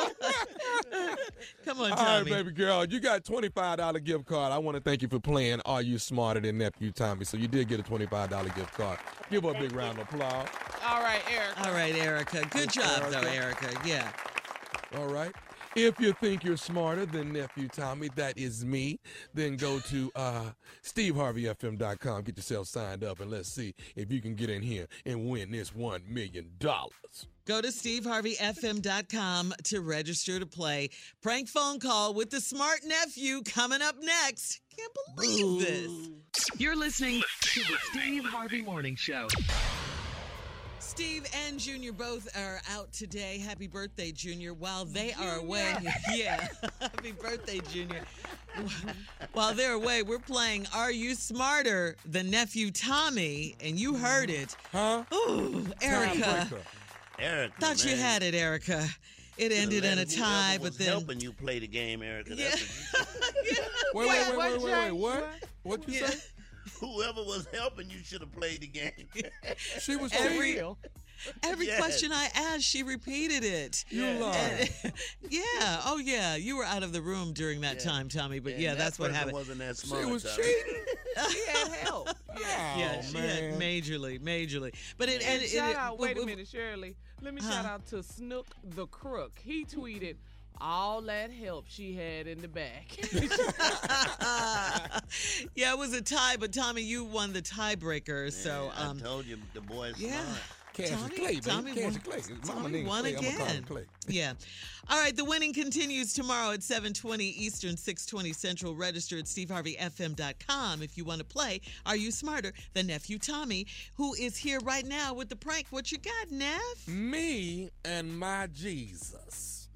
Come on, All Tommy. right, baby girl. You got $25 gift card. I want to thank you for playing Are You Smarter Than Nephew Tommy? So you did get a $25 gift card. Give her a big round of applause. All right, Erica. All right, Erica. Good job, though, Erica. Yeah. All right. If you think you're smarter than Nephew Tommy, that is me, then go to SteveHarveyFM.com. Get yourself signed up, and let's see if you can get in here and win this $1 million. Go to SteveHarveyFM.com to register to play. Prank phone call with the smart nephew coming up next. Can't believe this. You're listening to the Steve Harvey Morning Show. Steve and Junior both are out today. Happy birthday, Junior. While they are away, yeah, happy birthday, Junior. While they're away, we're playing Are You Smarter Than Nephew Tommy? And you heard it. Huh? Ooh, Erica. Erica, Thought you man. had it, Erica. It ended in a Whoever tie, was but then. helping you play the game, Erica. Yeah. That's what Wait. What? What you say? Whoever was helping you should have played the game. She was Every Yes. question I asked, she repeated it. You lied. Yeah. Oh, yeah. You were out of the room during that time, Tommy. But yeah, that that's what person happened. Wasn't that smart? She was Tommy. cheating. She had help. Yeah, she had majorly. But it And ended. shout out, wait a minute, Shirley. Let me shout out to Snook the Crook. He tweeted all that help she had in the back. Yeah, it was a tie, but Tommy, you won the tiebreaker. So I told you the boy's yeah. smart. Cassius Clay, baby. Tommy Cassius won, Clay. Mama Tommy name won Clay. I'ma call him again. Clay. Yeah. All right, the winning continues tomorrow at 7:20 Eastern, 6:20 Central. Register at SteveHarveyFM.com if you want to play Are You Smarter Than Nephew Tommy, who is here right now with the prank. What you got, Neff? Me and my Jesus.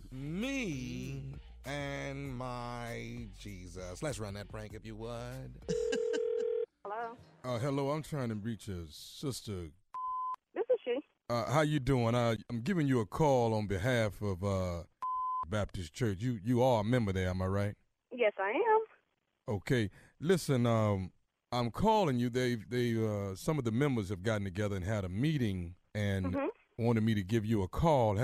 Me and my Jesus. Let's run that prank if you would. Hello, Hello, I'm trying to reach a sister. this is she. How you doing? I'm giving you a call on behalf of Baptist Church. You are a member there, am I right? Yes, I am. Okay. Listen, I'm calling you. They some of the members have gotten together and had a meeting and wanted me to give you a call.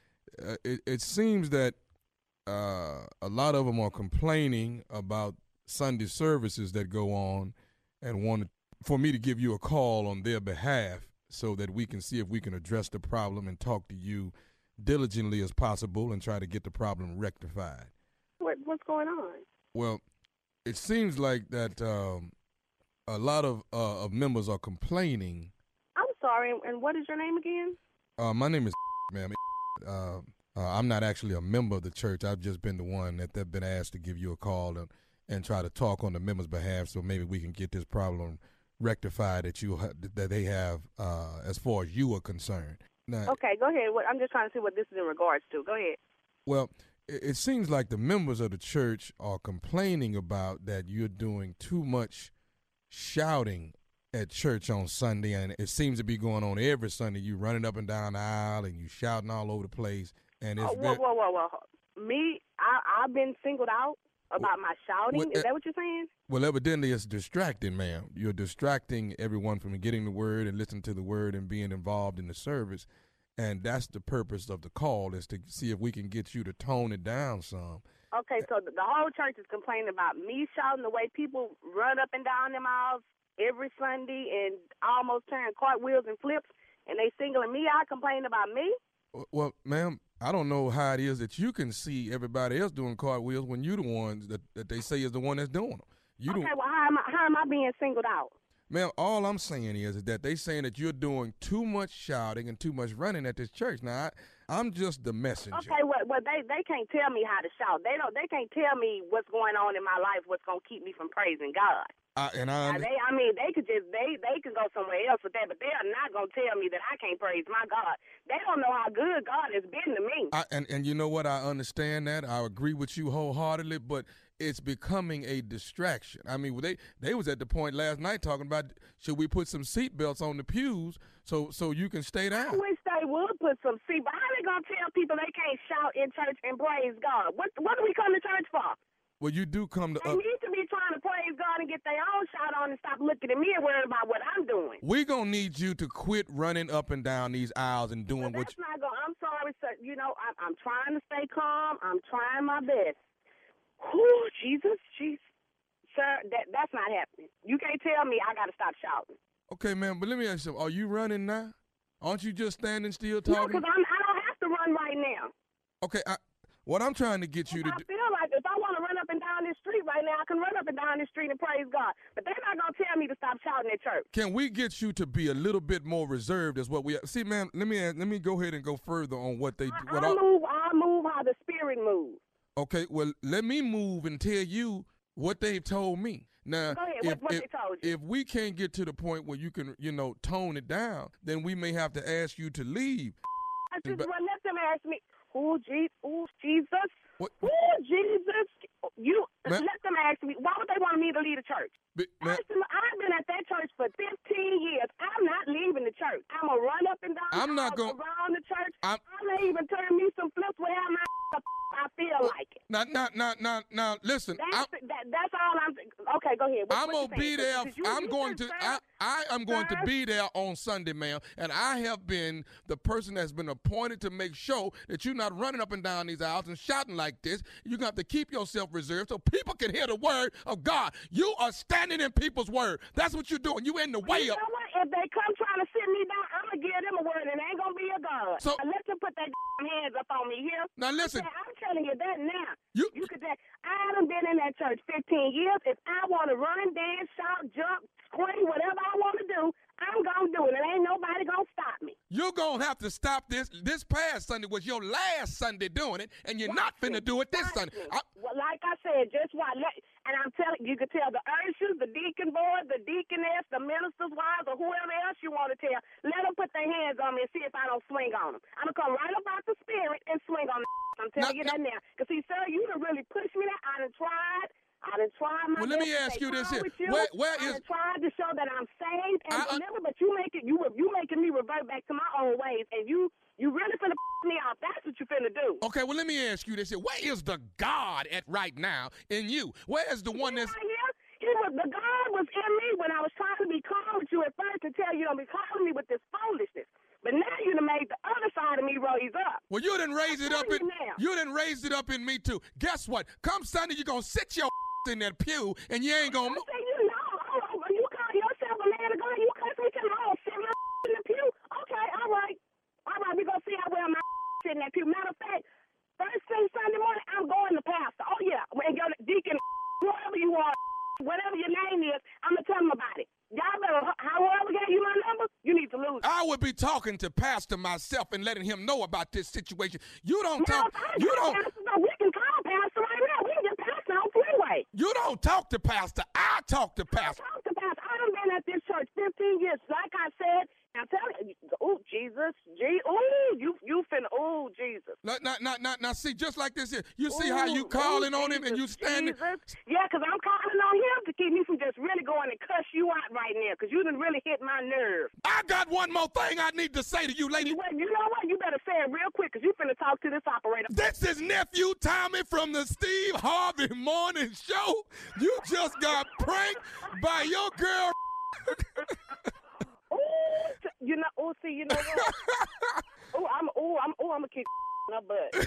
It seems that a lot of them are complaining about Sunday services that go on and wanted for me to give you a call on their behalf so that we can see if we can address the problem and talk to you diligently as possible and try to get the problem rectified. What's going on? Well, it seems like that a lot of members are complaining. I'm sorry, and what is your name again? My name is ma'am. I'm not actually a member of the church. I've just been the one that they've been asked to give you a call and try to talk on the members' behalf so maybe we can get this problem rectified that they have as far as you are concerned. Now, Okay, go ahead. I'm just trying to see what this is in regards to. Go ahead. well, it seems like the members of the church are complaining about that you're doing too much shouting at church on Sunday, and it seems to be going on every Sunday. You running up and down the aisle and you shouting all over the place, and it's Whoa. Me, I've been singled out about my shouting. Is that what you're saying? Well, evidently it's distracting, ma'am. You're distracting everyone from getting the word and listening to the word and being involved in the service. And that's the purpose of the call, is to see if we can get you to tone it down some. Okay, so the whole church is complaining about me shouting the way people run up and down them aisles every Sunday and almost turn cartwheels and flips, and they singling me out, complaining about me? Well, ma'am, I don't know how it is that you can see everybody else doing cartwheels when you're the ones that they say is the one that's doing them. Well, how am I being singled out? Ma'am, all I'm saying is that they saying that you're doing too much shouting and too much running at this church. Now, I'm just the messenger. Okay, well they can't tell me how to shout. They can't tell me what's going on in my life, what's gonna keep me from praising God. Now, they could just they can go somewhere else with that, but they are not gonna tell me that I can't praise my God. They don't know how good God has been to me. And you know what? I understand that. I agree with you wholeheartedly, but it's becoming a distraction. I mean, they was at the point last night talking about, should we put some seatbelts on the pews so you can stay down? I wish they would put some seat, but how they gonna tell people they can't shout in church and praise God? What do we come to church for? Well, you do come to. They need to be trying to praise God and get their own shout on and stop looking at me and worrying about what I'm doing. We're gonna need you to quit running up and down these aisles and doing But what. that's not going. I'm sorry, sir. You know, I'm trying to stay calm. I'm trying my best. Whew, Jesus, sir, that's not happening. You can't tell me I got to stop shouting. Okay, ma'am, but let me ask you something. Are you running now? Aren't you just standing still No, talking? because I don't have to run right now. Okay, what I'm trying to get you to do. I feel like if I want to run up and down this street right now, I can run up and down this street and praise God. But they're not going to tell me to stop shouting at church. Can we get you to be a little bit more reserved as what we see, ma'am? Let me go ahead and go further on what they do. I move how the Spirit moves. Okay, well, let me move and tell you what they've told me. Now, Go ahead. What they told you? If we can't get to the point where you can, tone it down, then we may have to ask you to leave. Let them ask me, Jesus? What? Jesus? Let them ask me, why would they want me to leave the church? I've been at that church for 15 years. I'm not leaving the church. I'm going to run up and down around the church. I may even turn me some flips wherever I feel like it. Now, listen. That's all I'm. Okay, go ahead. I'm gonna be there. I am going to be there on Sunday, ma'am. And I have been the person that's been appointed to make sure that you're not running up and down these aisles and shouting like this. You're gonna have to keep yourself reserved so people can hear the word of God. You are standing in people's word. That's what you're doing. You in the way you up. Know what? If they come trying to sit me down, I'm gonna give them a word, and it ain't gonna be a God. So let them put their hands up on me here. Now listen. I'm telling you that now. You could. I haven't been in that church 15 years. If I want to run, dance, shout, jump, scream, whatever I want to do, I'm going to do it. And ain't nobody going to stop me. You're going to have to stop this. This past Sunday was your last Sunday doing it, and you're not finna do it this Sunday. Well, like I said, just watch. And I'm telling you, could tell the ushers, the deacon board, the deaconess, the minister's wives, or whoever else you want to tell, let them put their hands on me and see if I don't swing on them. I'm going to come right up out the Spirit and swing on them. I'm telling you that now. Because, see, sir, you done really pushed me there. I done tried my best. Well, let me ask you this here. Where is... I tried to show that I'm saved and delivered, but you making me revert back to my own ways, and you really finna me off. That's what you finna do. Okay, well, let me ask you this here. Where is the God at right now in you? Where is the one that's... The God was in me when I was trying to be calm with you at first to tell you don't be calling me with this foolishness. But now you done made the other side of me raise up. Well, you done raised it up in me too. Guess what? Come Sunday, you're gonna sit your in that pew and you ain't gonna move. You call yourself a man of God, you cuss me to my sit my in the pew. Okay, all right, we gonna see how well my sit in that pew. Matter of fact, first thing Sunday morning, I'm going to pastor. Oh yeah, and your deacon, whoever you are, whatever your name is, I'm gonna tell them about it. Y'all better, however gave you my number, you need to lose. I would be talking to Pastor myself and letting him know about this situation. You don't talk. We can call Pastor right now. We can get Pastor on freeway. You don't talk to Pastor. I talk to Pastor. I talk to Pastor. I done been at this church 15 years. Like I said, I'm telling you, Jesus. You finna, Jesus. Now, see, just like this here. You see how you calling on him and you standing. Jesus. Yeah, because I'm calling on him to keep me from just really going and cuss you out right now, because you done really hit my nerve. I got one more thing I need to say to you, lady. Well, you know what? You better say it real quick, because you finna talk to this operator. This is Nephew Tommy from the Steve Harvey Morning Show. You just got pranked by your girl. You know what? I'm gonna kick my butt.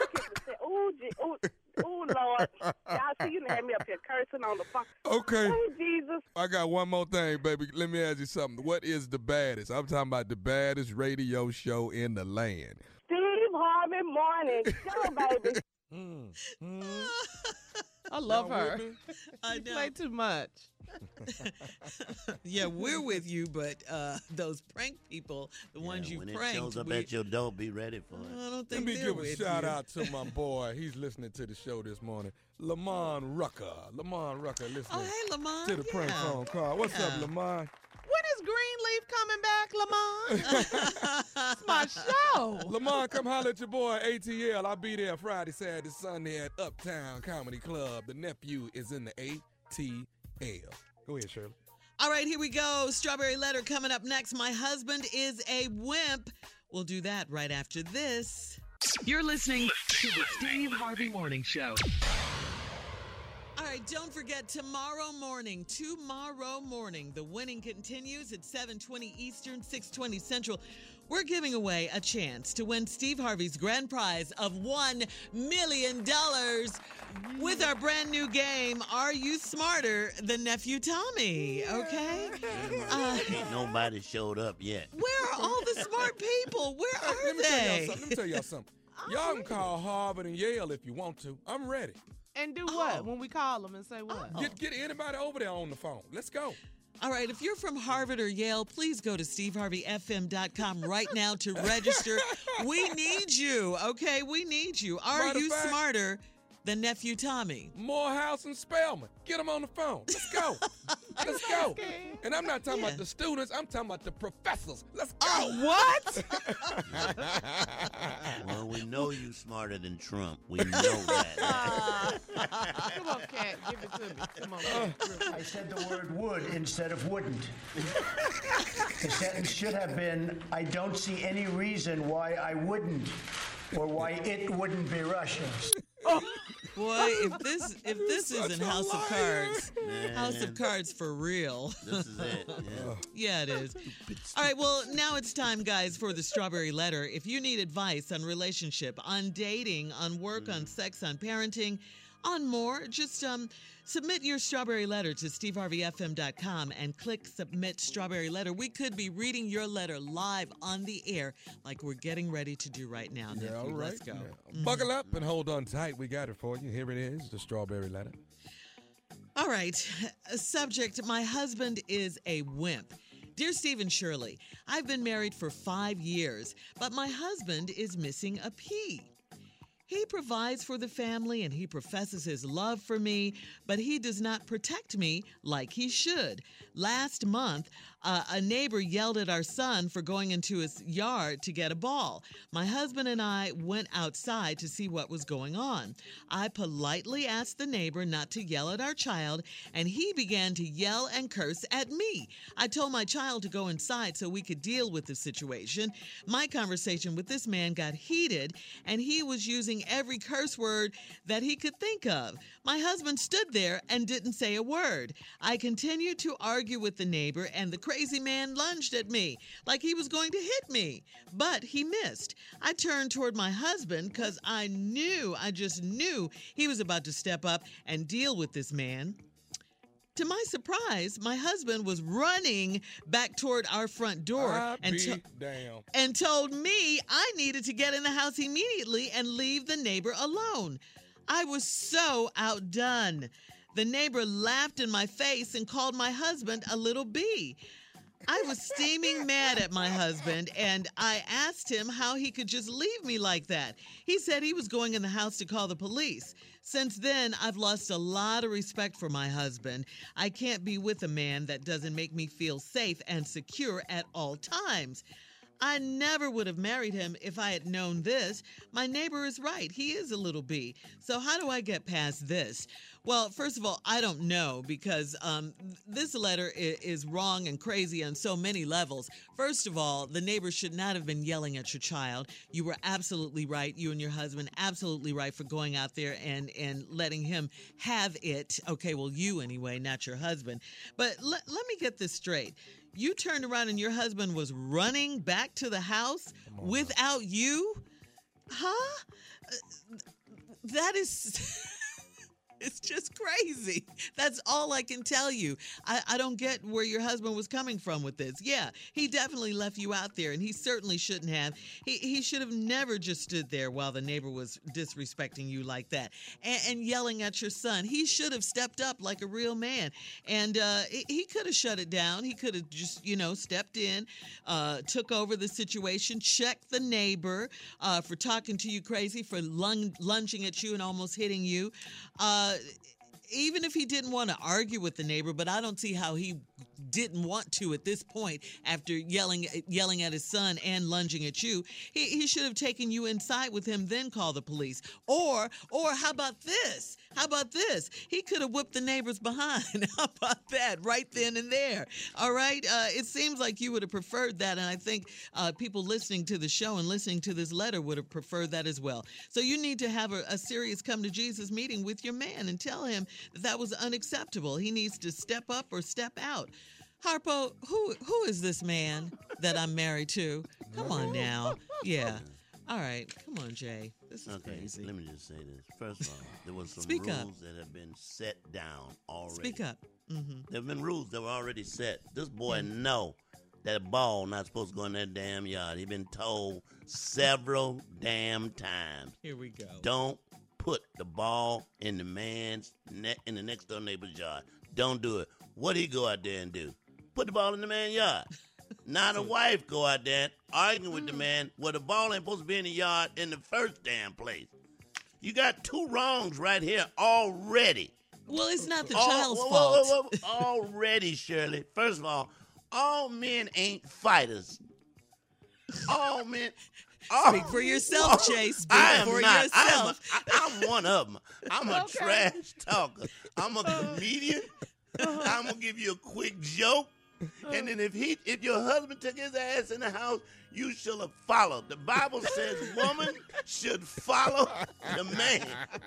Lord. Y'all see, you done had me up here cursing on the phone. Okay. Oh, Jesus. I got one more thing, baby. Let me ask you something. What is the baddest? I'm talking about the baddest radio show in the land. Steve Harvey Morning Show, baby. I love her. I know. Play too much. Yeah, we're with you, but those prank people, the ones you when pranked. it shows up at your door, be ready for it. I don't Let think me they're give a with shout you. out to my boy. He's listening to the show this morning. Lamont Rucker. Lamont Rucker listening Oh, hey, Lamont. to the prank Yeah. phone call. What's up, Yeah. Lamont? When is Greenleaf coming back, Lamont? It's my show. Lamont, come holler at your boy ATL. I'll be there Friday, Saturday, Sunday at Uptown Comedy Club. The nephew is in the ATL. Go ahead, Shirley. All right, here we go. Strawberry Letter coming up next. My husband is a wimp. We'll do that right after this. You're listening to the Steve Harvey Morning Show. All right, don't forget tomorrow morning, the winning continues at 7:20 Eastern, 6:20 Central. We're giving away a chance to win Steve Harvey's grand prize of $1 million with our brand new game, Are You Smarter Than Nephew Tommy? Okay? Ain't nobody showed up yet. Where are all the smart people? Where are Let me they? tell y'all something. Y'all can call Harvard and Yale if you want to. I'm ready. And do what when we call them and say what? Get anybody over there on the phone. Let's go. All right, if you're from Harvard or Yale, please go to steveharveyfm.com right now to register. We need you, okay? We need you. Are Matter of you fact- smarter than Nephew Tommy? Morehouse and Spelman. Get them on the phone. Let's go. Let's go. And I'm not talking about the students. I'm talking about the professors. Let's go. What? Well, we know you smarter than Trump. We know that. Come on, Cat. Give it to me. Come on, Cat. I said the word would instead of wouldn't. The sentence should have been, I don't see any reason why I wouldn't or why it wouldn't be Russia. Boy, if this isn't House of Cards, Man. House of Cards for real. This is it. Yeah. Yeah, it is. All right, well, now it's time, guys, for the Strawberry Letter. If you need advice on relationship, on dating, on work, on sex, on parenting, on more, just submit your Strawberry Letter to steveharveyfm.com and click Submit Strawberry Letter. We could be reading your letter live on the air like we're getting ready to do right now. Yeah, Nephew. all right. Let's go. Yeah. Buckle up and hold on tight. We got it for you. Here it is, the Strawberry Letter. All right. Subject, my husband is a wimp. Dear Steve and Shirley, I've been married for 5 years, but my husband is missing a P. He provides for the family and he professes his love for me, but he does not protect me like he should. Last month, a neighbor yelled at our son for going into his yard to get a ball. My husband and I went outside to see what was going on. I politely asked the neighbor not to yell at our child, and he began to yell and curse at me. I told my child to go inside so we could deal with the situation. My conversation with this man got heated, and he was using every curse word that he could think of. My husband stood there and didn't say a word. I continued to argue with the neighbor, and the crazy man lunged at me like he was going to hit me, but he missed. I turned toward my husband because I just knew he was about to step up and deal with this man. To my surprise, my husband was running back toward our front door and told me I needed to get in the house immediately and leave the neighbor alone. I was so outdone. The neighbor laughed in my face and called my husband a little bee. I was steaming mad at my husband, and I asked him how he could just leave me like that. He said he was going in the house to call the police. Since then, I've lost a lot of respect for my husband. I can't be with a man that doesn't make me feel safe and secure at all times. I never would have married him if I had known this. My neighbor is right. He is a little bee. So how do I get past this? Well, first of all, I don't know because this letter is wrong and crazy on so many levels. First of all, the neighbor should not have been yelling at your child. You were absolutely right. You and your husband, absolutely right for going out there and letting him have it. Okay, well, you anyway, not your husband. But let me get this straight. You turned around and your husband was running back to the house without you? Huh? That is... It's just crazy. That's all I can tell you. I don't get where your husband was coming from with this. Yeah, he definitely left you out there, and he certainly shouldn't have. He should have never just stood there while the neighbor was disrespecting you like that and yelling at your son. He should have stepped up like a real man, and he could have shut it down. He could have just, stepped in, took over the situation, checked the neighbor for talking to you crazy, for lunging at you and almost hitting you. Even if he didn't want to argue with the neighbor, but I don't see how he didn't want to at this point after yelling at his son and lunging at you. He should have taken you inside with him, then call the police. Or how about this? How about this? He could have whipped the neighbors behind. How about that? Right then and there. All right? It seems like you would have preferred that, and I think people listening to the show and listening to this letter would have preferred that as well. So you need to have a serious come to Jesus meeting with your man and tell him that was unacceptable. He needs to step up or step out. Harpo, who is this man that I'm married to? Come on now. Yeah. All right. Come on, Jay. This is crazy. Let me just say this. First of all, there was some Speak rules up. that have been set down already. Speak up. Mm-hmm. There have been rules that were already set. This boy know that a ball not supposed to go in that damn yard. He's been told several damn times. Here we go. Don't put the ball in the in the next door neighbor's yard. Don't do it. What he go out there and do? Put the ball in the man's yard. Now the wife go out there arguing with the man where the ball ain't supposed to be in the yard in the first damn place. You got two wrongs right here already. Well, it's not the child's fault. Already, Shirley. First of all men ain't fighters. All men. Speak for yourself, Jay. Speak for yourself. I'm one of them. I'm a trash talker. I'm a comedian. I'm gonna give you a quick joke, and then if your husband took his ass in the house, you should have followed. The Bible says woman should follow the man.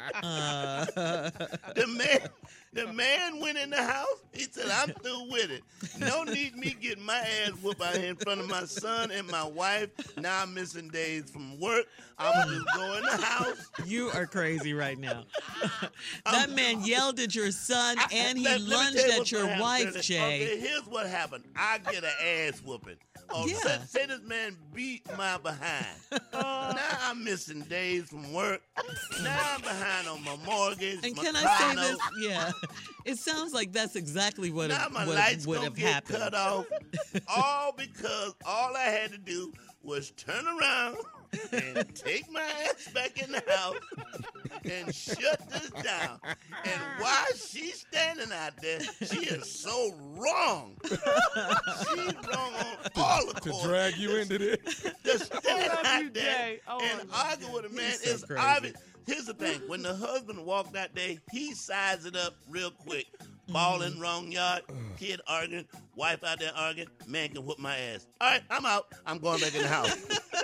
The man went in the house. He said, "I'm through with it. No need me getting my ass whooped out here in front of my son and my wife. Now I'm missing days from work. I'm gonna just go in the house." You are crazy right now. That man yelled at your son and he lunged at your wife, Jay. Okay, here's what happened. I get an ass whooping. Oh, Yeah. say this man beat my behind. Now I'm missing days from work. Now I'm behind on my mortgage. And my can I car say note. this? Yeah. It sounds like that's exactly what Now my would lights have gonna get happened. cut off. All because all I had to do was turn around and take my ass back in the house and shut this down. And while she's standing out there, she is so wrong. She's wrong on all the To courts. drag you into this. Just stand love out you, there Jay. Oh, and argue with a man. He's so It's crazy. obvious. Here's the thing. When the husband walked out there, he sized it up real quick. Ball in wrong yard, kid arguing, wife out there arguing, man can whoop my ass. All right, I'm out. I'm going back in the house.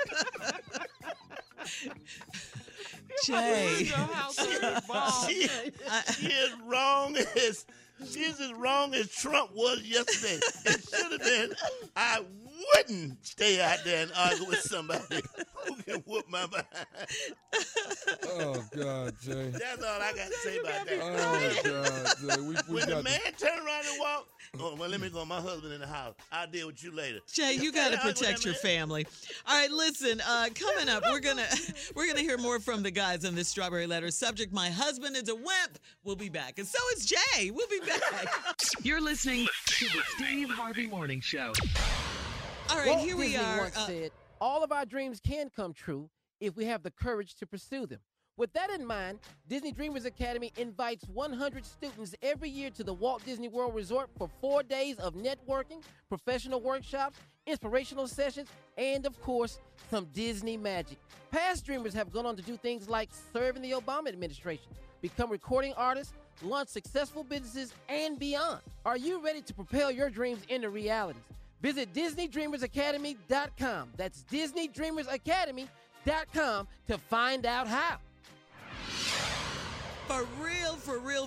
Jay. She is wrong as she's as wrong as Trump was yesterday. It should have been I wouldn't stay out there and argue with somebody who can whoop my behind. Oh, God, Jay. That's all I got to say about that. Oh, God, Jay. We When the got man turn around and walk, oh, well, let me go. My husband in the house. I'll deal with you later. Jay, you got to protect your family. All right, listen. Coming up, we're gonna hear more from the guys on this Strawberry Letter. Subject: My husband is a wimp. We'll be back, and so is Jay. We'll be back. You're listening to the Steve Harvey Morning Show. All right, Walt here we Disney are. once said, all of our dreams can come true if we have the courage to pursue them. With that in mind, Disney Dreamers Academy invites 100 students every year to the Walt Disney World Resort for 4 days of networking, professional workshops, inspirational sessions, and of course, some Disney magic. Past dreamers have gone on to do things like serve in the Obama administration, become recording artists, launch successful businesses, and beyond. Are you ready to propel your dreams into realities? Visit DisneyDreamersAcademy.com. That's DisneyDreamersAcademy.com to find out how. For real,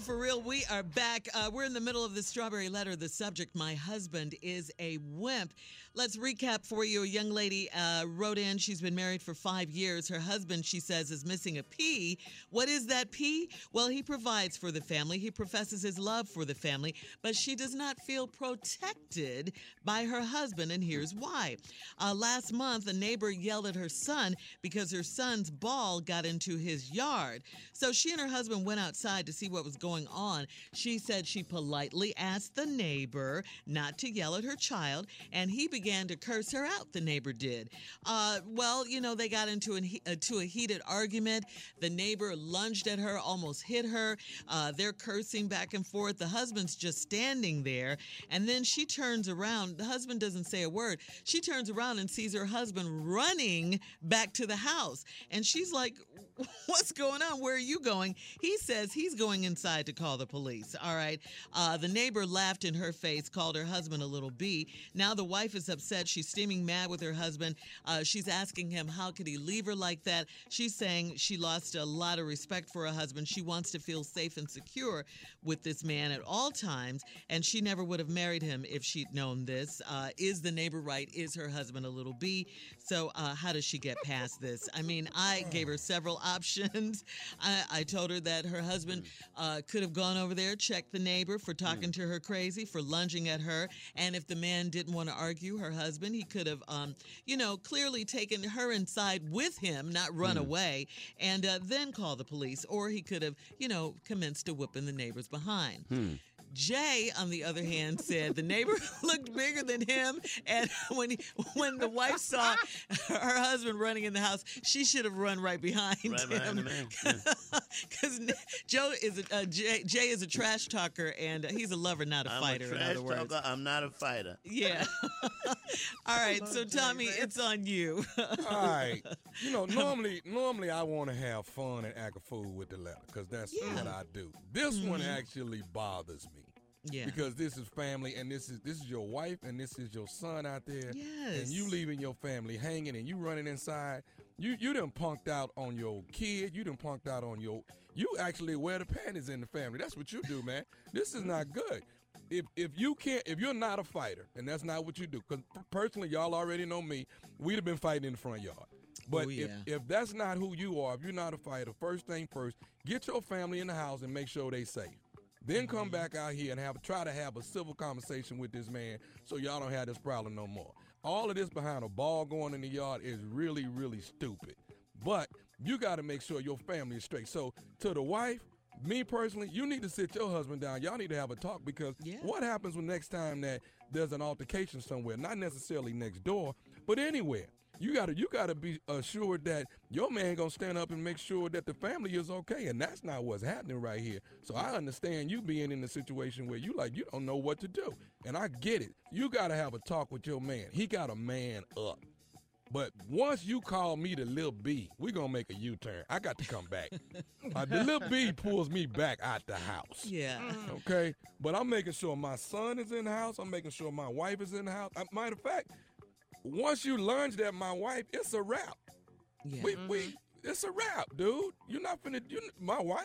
for real. We are back. We're in the middle of the strawberry letter. The subject, my husband is a wimp. Let's recap for you. A young lady wrote in. She's been married for 5 years. Her husband, she says, is missing a P. What is that P? Well, he provides for the family. He professes his love for the family, but she does not feel protected by her husband, and here's why. Last month, a neighbor yelled at her son because her son's ball got into his yard. So she and her husband went outside to see what was going on. She said she politely asked the neighbor not to yell at her child, and he began to curse her out, the neighbor did. Well, you know, they got into a heated argument. The neighbor lunged at her, almost hit her. They're cursing back and forth. The husband's just standing there, and then she turns around. The husband doesn't say a word. She turns around and sees her husband running back to the house, and she's like, what's going on? Where are you going? He says he's going inside to call the police. All right. The neighbor laughed in her face, called her husband a little B. Now the wife is upset. She's steaming mad with her husband. She's asking him, how could he leave her like that? She's saying she lost a lot of respect for her husband. She wants to feel safe and secure with this man at all times, and she never would have married him if she'd known this. Is the neighbor right? Is her husband a little B? So how does she get past this? I mean, I gave her several options. I told her that her husband could have gone over there, checked the neighbor for talking to her crazy, for lunging at her. And if the man didn't want to argue, her husband, he could have, clearly taken her inside with him, not run away, and then call the police. Or he could have, commenced to whipping the neighbors behind. Jay, on the other hand, said the neighbor looked bigger than him, and when the wife saw her husband running in the house, she should have run right behind him. the man. Because Jay is a trash talker, and he's a lover, not a fighter. I'm a trash in other words. talker. I'm not a fighter. Yeah. All right, so Tommy, it's on you. All right. Normally I want to have fun and act a fool with the letter because that's what I do. This one actually bothers me. Yeah. Because this is family, and this is your wife, and this is your son out there. Yes. And you leaving your family hanging, and you running inside. You done punked out on your kid. You done punked out on your. You actually wear the panties in the family. That's what you do, man. This is not good. If you're not a fighter, and that's not what you do, because personally, y'all already know me. We'd have been fighting in the front yard. But if that's not who you are, if you're not a fighter, first thing first, get your family in the house and make sure they safe. Then come back out here and try to have a civil conversation with this man so y'all don't have this problem no more. All of this behind a ball going in the yard is really, really stupid. But you got to make sure your family is straight. So to the wife, me personally, you need to sit your husband down. Y'all need to have a talk because what happens when next time that there's an altercation somewhere, not necessarily next door, but anywhere. You gotta be assured that your man gonna stand up and make sure that the family is okay, and that's not what's happening right here. So I understand you being in a situation where you don't know what to do, and I get it. You gotta have a talk with your man. He gotta man up. But once you call me the Lil B, we gonna make a U-turn. I got to come back. The Lil B pulls me back out the house. Yeah. Okay? But I'm making sure my son is in the house. I'm making sure my wife is in the house. Matter of fact, once you lunge at my wife, it's a wrap. Yeah. It's a wrap, dude. You're not finna, my wife?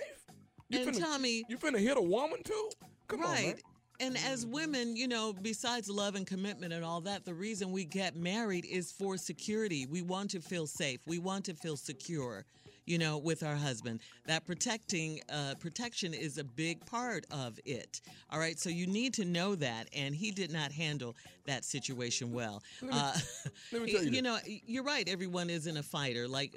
Tommy, you finna hit a woman too? Come on, man. And as women, besides love and commitment and all that, the reason we get married is for security. We want to feel safe. We want to feel secure, with our husband. That protection is a big part of it. All right. So you need to know that. And he did not handle that situation well. Let me tell you you're right. Everyone isn't a fighter. Like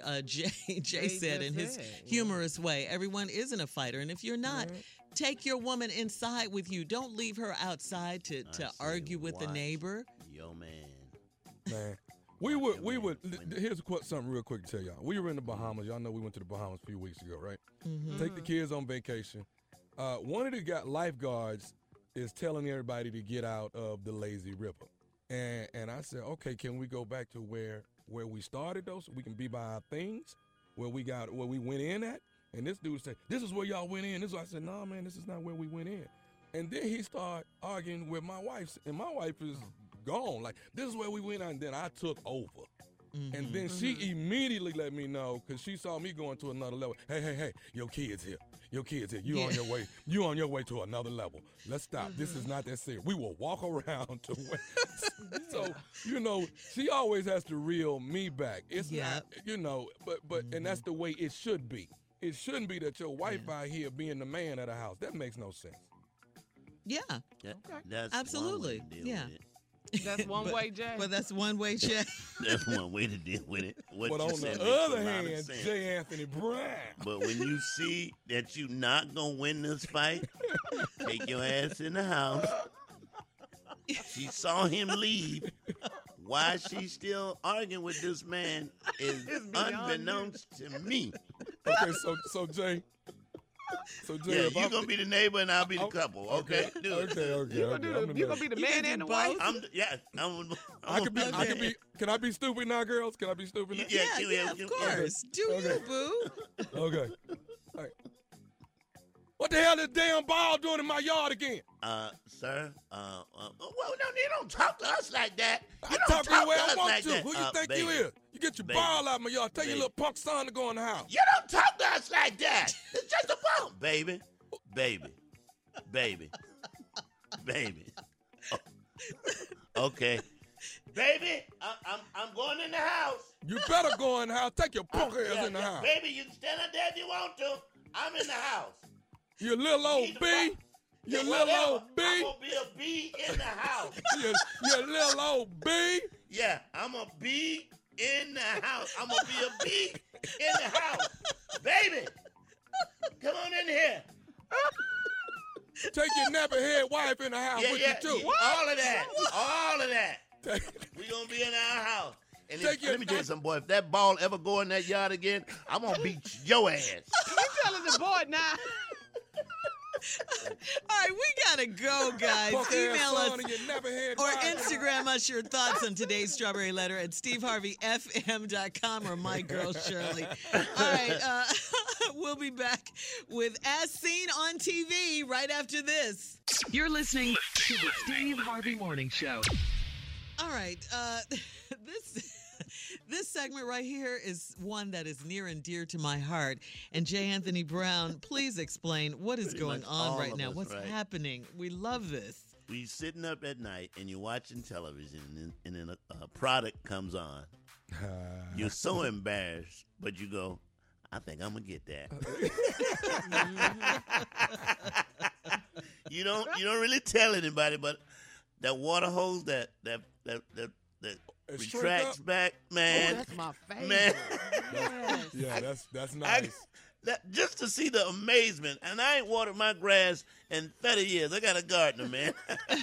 Jay said in his humorous way, everyone isn't a fighter. And if you're not, take your woman inside with you. Don't leave her outside to argue with the neighbor. Yo, man. Man. We would. Here's something real quick to tell y'all. We were in the Bahamas. Y'all know we went to the Bahamas a few weeks ago, right? Mm-hmm. Take the kids on vacation. One of the lifeguards is telling everybody to get out of the lazy river. And I said, okay, can we go back to where we started though, so we can be by our things, where we went in at? And this dude said, this is where y'all went in. I said, no, man, this is not where we went in. And then he started arguing with my wife, and my wife is gone. Like, this is where we went, and then I took over. And then she immediately let me know because she saw me going to another level. Hey, your kid's here. Your kid's here. You on your way. You on your way to another level. Let's stop. This is not that serious. We will walk around to where. So, she always has to reel me back. It's not, but and that's the way it should be. It shouldn't be that your wife out here being the man of the house. That makes no sense. Yeah. That's absolutely. One way to deal with it. That's one way, Jay. But that's one way, Jay. That's one way to deal with it. But on the other hand, J. Anthony Brown. But when you see that you're not going to win this fight, take your ass in the house. She saw him leave. Why she's still arguing with this man is unbeknownst to me. Okay, so Jay. So Jay, you're gonna be the neighbor and I'll be the couple. Okay, do it. Okay. You're gonna be the man and the wife. Can I be stupid now, girls? Can I be stupid now? Yeah, of course. Do you, boo? Okay. All right. What the hell is damn ball doing in my yard again? Sir, well, no, you don't talk to us like that. I talk to you where I want to. Who you think you is? You get your ball out of my yard. Tell your little punk son to go in the house. You don't talk to us like that. It's just a ball. Baby. Oh. Okay. Baby, I'm going in the house. You better go in the house. Take your punk ass in the house. Baby, you can stand up there if you want to. I'm in the house. You little old B. You little old B. I'm going to be a B in the house. You little old B. Yeah, I'm a B in the house. I'm going to be a B in the house. Baby, come on in here. Take your nappy head wife in the house with you, too. All of that. We're going to be in our house. And let me tell you something, boy. If that ball ever go in that yard again, I'm going to beat your ass. You telling the boy now. All right, we gotta go, guys. Email us or Instagram us your thoughts on today's Strawberry Letter at SteveHarveyFM.com or My Girl Shirley. All right, we'll be back with As Seen on TV right after this. You're listening to the Steve Harvey Morning Show. All right, this segment right here is one that is near and dear to my heart. And J. Anthony Brown, please explain what is going on right now. What's happening? We love this. We're sitting up at night and you're watching television and then a product comes on. You're so embarrassed, but you go, I think I'm going to get that. You don't really tell anybody, but that water hose that retracts back, man. Oh, that's my favorite. Man. That's nice. Just to see the amazement, and I ain't watered my grass in 30 years. I got a gardener, man.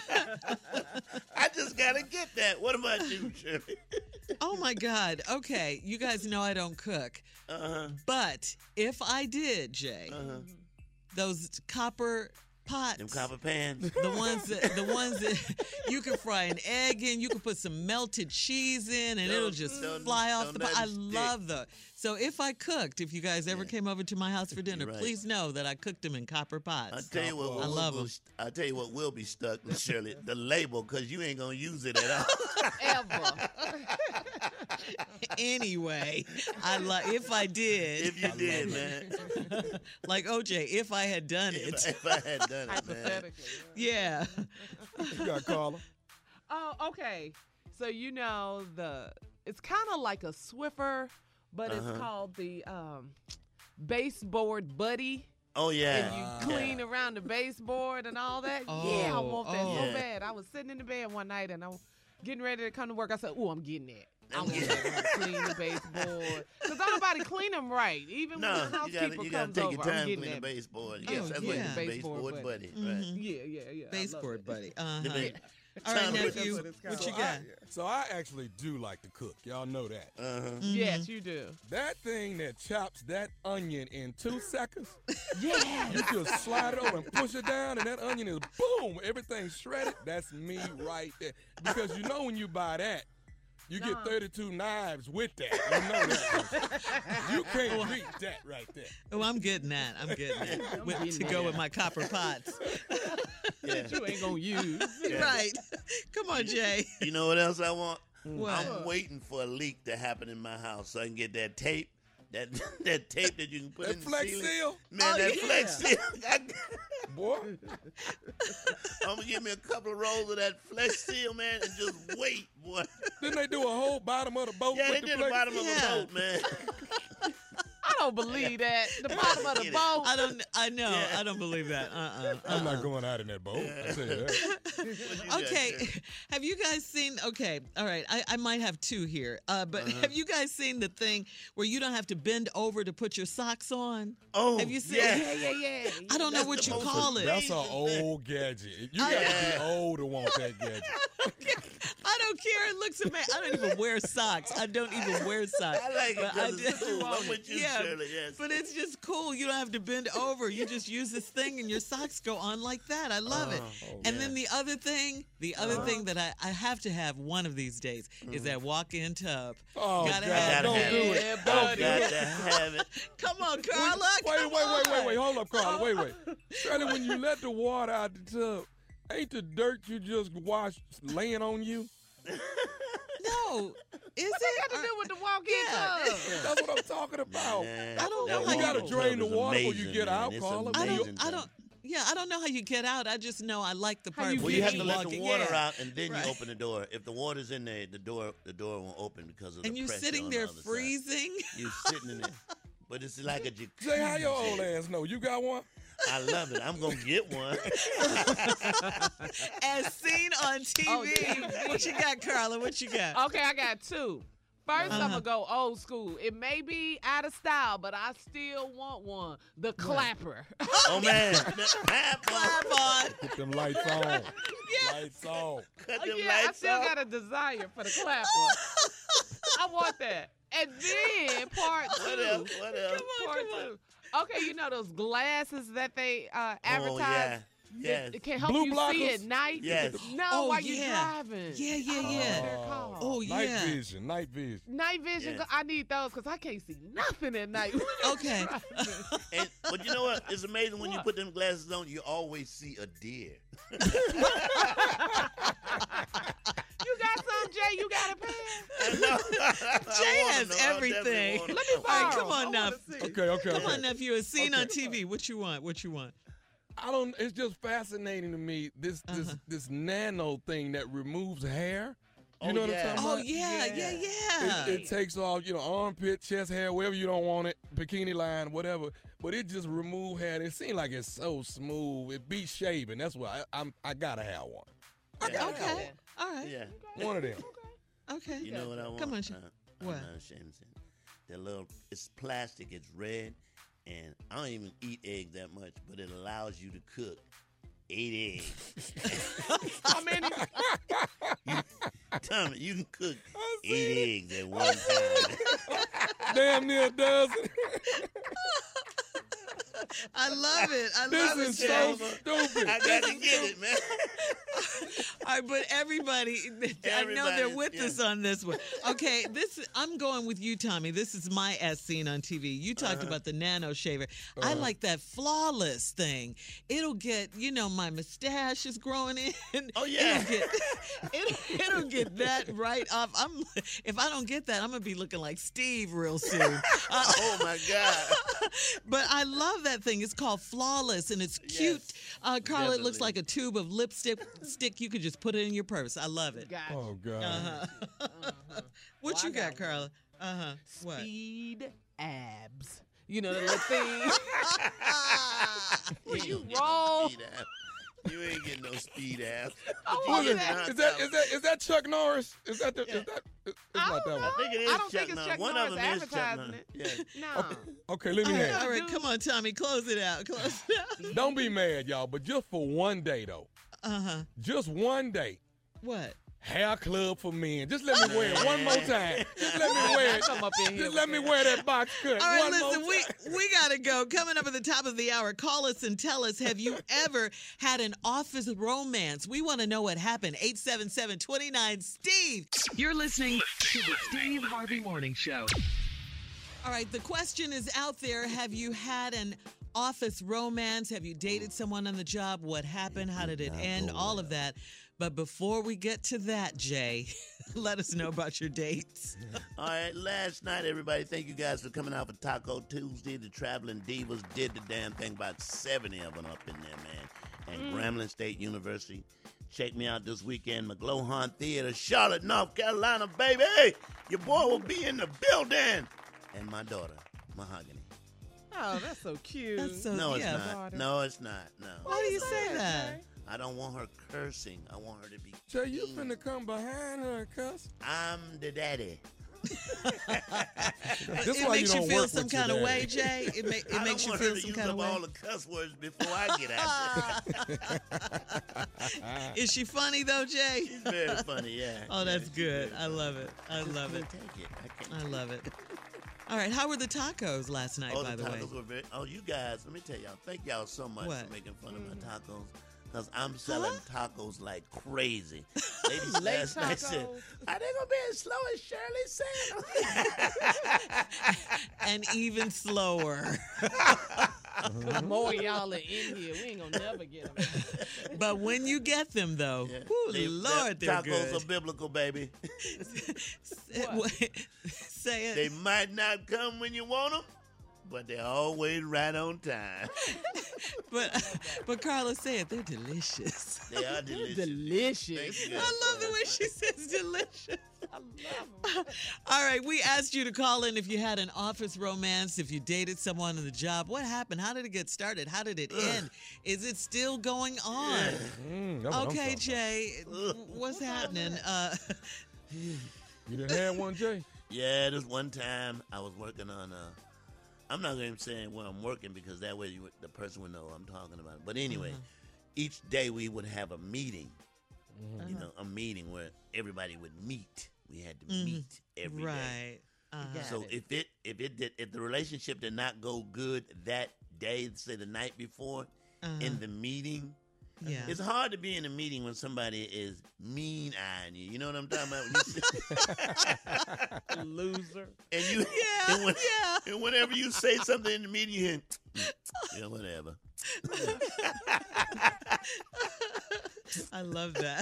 I just got to get that. What about you, Shirley? Oh, my God. Okay, you guys know I don't cook. But if I did, Jay, those copper pots. Them copper pans. The ones that you can fry an egg in, you can put some melted cheese in, and it'll just fly off the pot. I love those. So if I cooked, if you guys ever came over to my house for dinner, please know that I cooked them in copper pots. I'll tell you what, I love them. I'll tell you what will be stuck, Shirley, the label, because you ain't going to use it at all. Ever. Anyway, if I did. If you did, man. Like OJ, if I had done it. If I had done it, man. Yeah. You got Carla. Oh, okay. So it's kind of like a Swiffer, but it's called the baseboard buddy. Oh, yeah. And you clean around the baseboard and all that. I want that so bad. I was sitting in the bed one night and I was getting ready to come to work. I said, I'm getting that. I want to clean the baseboard. Because don't nobody clean them right. Even when the housekeeper you gotta comes take over, your time I'm to getting clean the that. baseboard. Yes, that's what the baseboard buddy. Right. Yeah. Baseboard buddy. All right, nephew, what you got? So I actually do like to cook. Y'all know that. Yes, you do. That thing that chops that onion in 2 seconds. Yeah. You just slide it over and push it down, and that onion is boom, everything shredded. That's me right there. Because you know when you buy that, you get 32 knives with that. You know that. You can't beat that right there. Oh, I'm getting that. To go with my copper pots. That you ain't going to use. Right. Come on, Jay. You know what else I want? What? I'm waiting for a leak to happen in my house so I can get that tape. That tape that you can put That in the Flex ceiling. Seal? Man, that yeah. Flex Seal. Boy. I'm going to give me a couple of rolls of that Flex Seal, man, and just wait, boy. Didn't they do a whole bottom of the boat? Yeah, they with did the the Flex bottom of Yeah. the boat, man. I don't believe that. The bottom of the Get it. boat. I know. Yeah. I don't believe that. I'm not going out in that boat. I tell you that. What you got, Okay, Shirley? have you guys seen? Okay, all right. I might have two here, but have you guys seen the thing where you don't have to bend over to put your socks on? Oh, Have you seen? yeah. Yeah. I don't know That's what the you most call it. That's an Amazing old gadget. You got to Yeah. be old to want that gadget. I don't care. It looks amazing. I don't even wear socks. I don't even wear socks. I like it But because it's did- cool. I'm with you, Yeah, Shirley, yes. But it's just cool. You don't have to bend over. You just use this thing and your socks go on like that. I love it. And then the other thing that I have to have one of these days is that walk-in tub. Oh, Gotta God, have don't it. do it. Yeah, Don't buddy. do Got it. to have it. Come on, Carla. Wait. Hold up, Carla. Wait. Shirley, when you let the water out the tub, ain't the dirt you just washed laying on you? No. Is What it? they got to do with the walk-in Yeah. tub? That's what I'm talking about. Man, I don't that know how You got to walk-in drain the tub is water before you amazing, get man. out, It's Carla. amazing, I don't. Yeah, I don't know how you get out. I just know I like the part you where Well, get you have in to let the walking. water Yeah. out and then Right. you open the door. If the water's in there, the door won't open because of And the you're pressure sitting on there the other side. freezing. You're sitting in there. But it's like a jacuzzi. Say how your old ass know. You got one? I love it. I'm going to get one. As seen on TV. Oh, yeah. What you got, Carla? What you got? Okay, I got two. First, I'm going to go old school. It may be out of style, but I still want one. The clapper. Oh, man. Clap on. Clap on. Put them lights on. Lights on. Cut them Yeah, I lights still off. got a desire for the clapper. I want that. And then part two. What else? What else? Part two. Okay, you know those glasses that they advertise? Oh, yeah. Yes. It can help Blue you see blockers? at night. Yes. No, Oh, while you're yeah. driving. Yeah. They're called. Oh, Night yeah. vision. Night vision. Night vision. Yes. I need those because I can't see nothing at night. Okay. But you know what? It's amazing when you What? put them glasses on, you always see a deer. You got some, Jay? You got a pair? Jay has everything. Let me All right, borrow. come on I now. wanna see. Okay. Come on, nephew. As seen on TV. What you want? What you want? I don't. It's just fascinating to me. This nano thing that removes hair. You Oh, know what yeah. I'm talking Oh, about? yeah. It takes off, armpit, chest hair, wherever you don't want it, bikini line, whatever. But it just remove hair. It seems like it's so smooth. It be shaving. That's why I gotta have one. Okay. All right. Yeah. One of them. Okay. You know what I want? Come on, I'm what? not ashamed to say it. That little, it's plastic, it's red, and I don't even eat eggs that much, but it allows you to cook 8 eggs. How many? Tommy, you can cook 8 eggs at one time. Damn near a dozen. I love it. I This love it. is so Jay. stupid. I got to get it, man. All right, but everybody, I know they're Everybody's- with yeah. us on this one. Okay, I'm going with you, Tommy. This is my as seen on TV. You talked about the nano shaver. I like that flawless thing. It'll get, my mustache is growing in. Oh, yeah. It'll get that right off. If I don't get that, I'm gonna be looking like Steve real soon. Oh, my God. But I love that thing. It's called Flawless, and it's cute. Carla, it looks definitely. like a tube of lipstick. You could just put it in your purse. I love it. Gotcha. Oh God. What Well, you I got, got Carla? What? Speed abs. You know the little thing. When you ain't getting roll. no speed ass. You ain't getting no speed ass. I Who want is that. it? Is that Chuck Norris? Is that the? Is that? It's not that one. I think it is I don't Chuck think it's Norris. Chuck One Norris of them is Chuck advertising Norris. it. Yeah. No. Okay, let me All right, have. all right, come on, Tommy, close it out. Close it out. Don't be mad, y'all, but just for one day though. Just one day. What? Hair club for men. Just let me wear it one more time. Just let me wear it. Come up in here Just with let me that. wear that box cut. All right, one listen, more time. we got to go. Coming up at the top of the hour, call us and tell us, have you ever had an office romance? We want to know what happened. 877-29-STEVE. You're listening to the Steve Harvey Morning Show. All right, the question is out there. Have you had an office romance? Have you dated someone on the job? What happened? How did it end? All of that. But before we get to that, Jay, let us know about your dates. All right, last night, everybody, thank you guys for coming out for Taco Tuesday. The Traveling Divas did the damn thing, about 70 of them up in there, man. And Grambling State University. Check me out this weekend, McGlohan Theater, Charlotte, North Carolina, baby. Hey, your boy will be in the building. And my daughter, Mahogany. Oh, that's so cute. That's so No, it's yeah. not. No, it's not. No. Why do you say that? I don't want her cursing. I want her to be. Jay, you finna come behind her and cuss? I'm the daddy. This It why makes you don't feel work some with your kind of daddy. way, Jay. It I makes don't you want feel her to some use kind of up way. all the cuss words before I get out there. Is she funny though, Jay? She's very funny, yeah. Oh, that's Yeah, she's good. very I love it. I love it. Take it. I can't. I love it. All right, how were the tacos last night, by the way? Tacos were very. Oh, you guys, let me tell y'all. Thank y'all so much What? for making fun of my tacos. Because I'm selling tacos like crazy. Ladies Late last night said, tacos. are they going to be as slow as Shirley said? And even slower. The more y'all are in here, we ain't gonna never get them. But when you get them, though, whoo, Lord, they're tacos good. are biblical, baby. Say it. They might not come when you want them, but they're always right on time. But Carla said they're delicious. They are delicious. Delicious. Thank you I guys love so the way much. she says delicious. I love them. All right, we asked you to call in if you had an office romance, if you dated someone on the job. What happened? How did it get started? How did it end? Is it still going on? That's what I'm Okay, talking about. Jay, what's happening? You done had one, Jay? Yeah, this one time I was working on I'm not going to say where I'm working because that way the person would know what I'm talking about. But anyway, each day we would have a meeting, you know, a meeting where everybody would meet. We had to meet every day. Right. So if the relationship did not go good that day, say the night before, in the meeting, Yeah. it's hard to be in a meeting when somebody is mean eyeing you. You know what I'm talking about? When you Loser. and you, and whenever you say something in the meeting, you hear, yeah, whatever. I love that.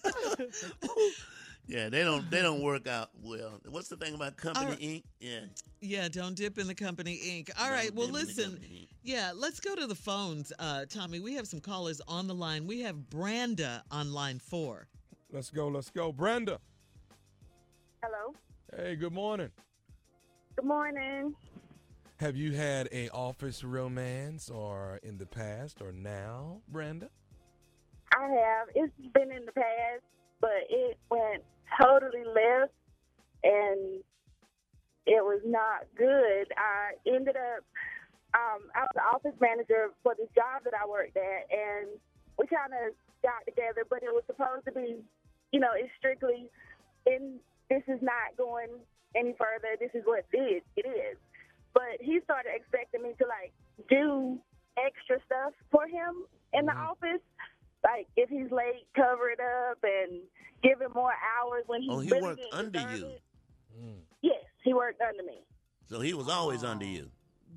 Yeah, they don't work out well. What's the thing about Company Inc? Yeah. Yeah, don't dip in the company ink. All right, well, listen. Yeah, let's go to the phones. Tommy, we have some callers on the line. We have Branda on line 4. Let's go. Brenda. Hello. Hey, good morning. Good morning. Have you had a office romance or in the past or now, Brenda? I have. It's been in the past, but it went totally left, and it was not good. I ended up, I was the office manager for this job that I worked at, and we kind of got together, but it was supposed to be, you know, it's strictly, this is not going any further. This is what it is. But he started expecting me to, like, do extra stuff for him in the office. Like, if he's late, cover it up and give him more hours when he He really worked didn't under deserve you. it. Yes, he worked under me. So he was always under you.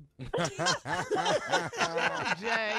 Jay.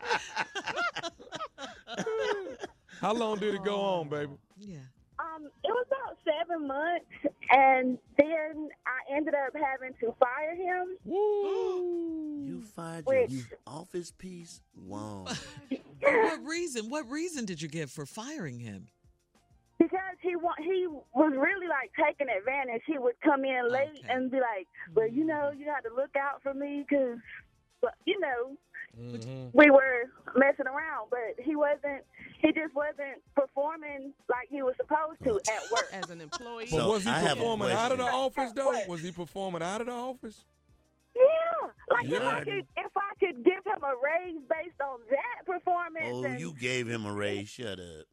How long did it go on, baby? Yeah. It was about 7 months, and then I ended up having to fire him. You fired your office piece? Whoa. What reason did you give for firing him? Because he was really, like, taking advantage. He would come in late and be like, well, you know, you got to look out for me because, you know, we were messing around. But he just wasn't performing like he was supposed to at work. As an employee. But was he I have a performing out of the question. office, though? Was he performing out of the office? Yeah. Like, Yeah. if I could give him a raise based on that performance. Oh, and you gave him a raise. Shut up.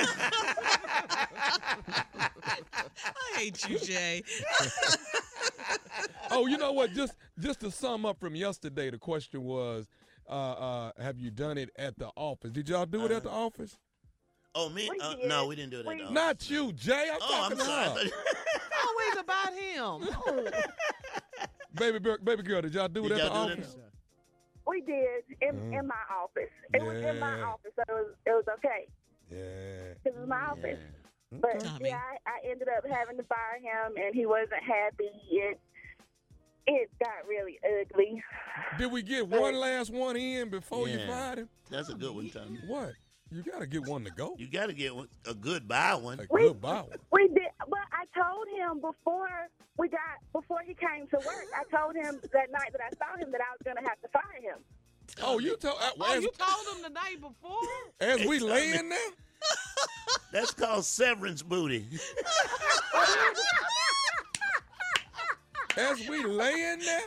I hate you, Jay. Oh, you know what? Just to sum up from yesterday, the question was, have you done it at the office? Did y'all do it at the office? Oh, me? No, we didn't do it at the office. Not you, Jay. I'm Oh, talking I'm sorry. to her. Always about him. Baby girl, did y'all do it Did at the y'all do it office? We did in my office. It was in my office, so it was okay. Yeah. This is my office. But Tommy. yeah, I ended up having to fire him, and he wasn't happy. It got really ugly. Did we get one last one in before you Yeah. fired him? That's a good one, Tommy. What? You got to get one to go. You got to get a goodbye one. A goodbye one. We did, but I told him before he came to work. I told him that night that I saw him that I was gonna have to fire him. Oh, you told you told him the night before? as we laying there? That's called severance booty. As we laying there?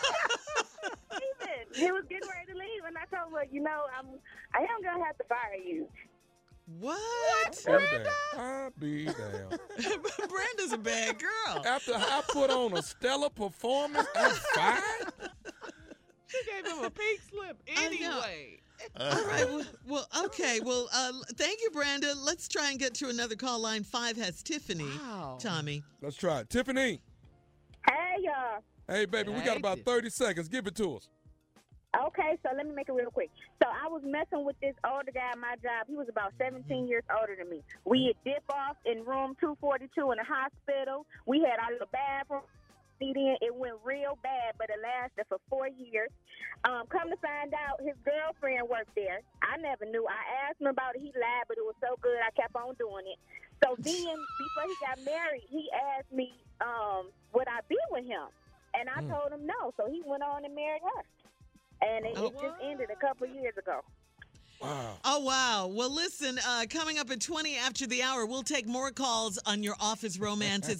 He was getting ready to leave, and I told him, I am gonna have to fire you. What? I'll be damned. Brenda's a bad girl. After I put on a stellar performance, I'm fired? She gave him a pink slip anyway. All right. Well, okay. Well, thank you, Brenda. Let's try and get to another call. Line 5 has Tiffany. Wow. Tommy. Let's try it. Tiffany. Hey, y'all. Hey, baby, we got about 30 seconds. Give it to us. Okay, so let me make it real quick. So I was messing with this older guy at my job. He was about 17 years older than me. We had dip off in room 242 in the hospital. We had our little bathroom. It went real bad, but it lasted for 4 years. Come to find out, his girlfriend worked there. I never knew. I asked him about it. He lied, but it was so good, I kept on doing it. So then, before he got married, he asked me, would I be with him? And I told him no. So he went on and married her. And it just ended a couple years ago. Wow. Oh, wow. Well, listen, coming up at 20 after the hour, we'll take more calls on your office romances.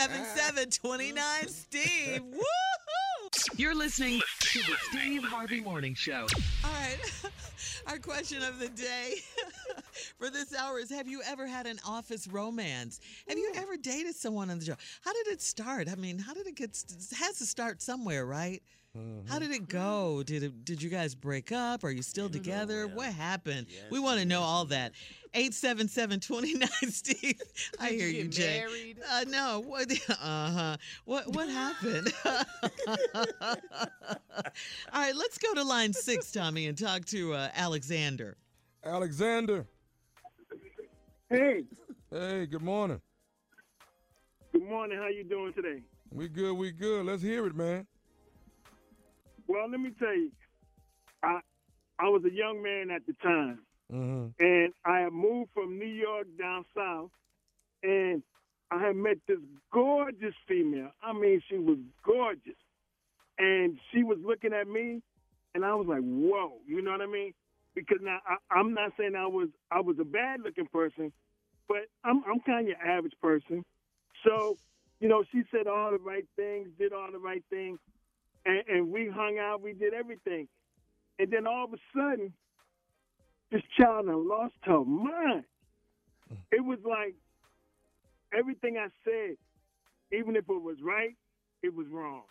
877-29-STEVE. Woo-hoo! You're listening to the Steve Harvey Morning Show. All right. Our question of the day for this hour is, have you ever had an office romance? Have you ever dated someone on the job? How did it start? I mean, how did it get? It has to start somewhere, right? How did it go? Did you guys break up? Are you still together? What happened? We want to know all that. 877-29-STEVE. I hear you, Jay. Married? No. What? What happened? All right, let's go to line 6, Tommy, and talk to Alexander. Alexander. Hey. Hey, good morning. Good morning. How you doing today? We good. Let's hear it, man. Well, let me tell you, I was a young man at the time, and I had moved from New York down south, and I had met this gorgeous female. I mean, she was gorgeous, and she was looking at me, and I was like, whoa, you know what I mean? Because now I'm not saying I was a bad looking person, but I'm kind of your average person. So, she said all the right things, did all the right things. And we hung out, we did everything. And then all of a sudden, this child had lost her mind. It was like everything I said, even if it was right, it was wrong.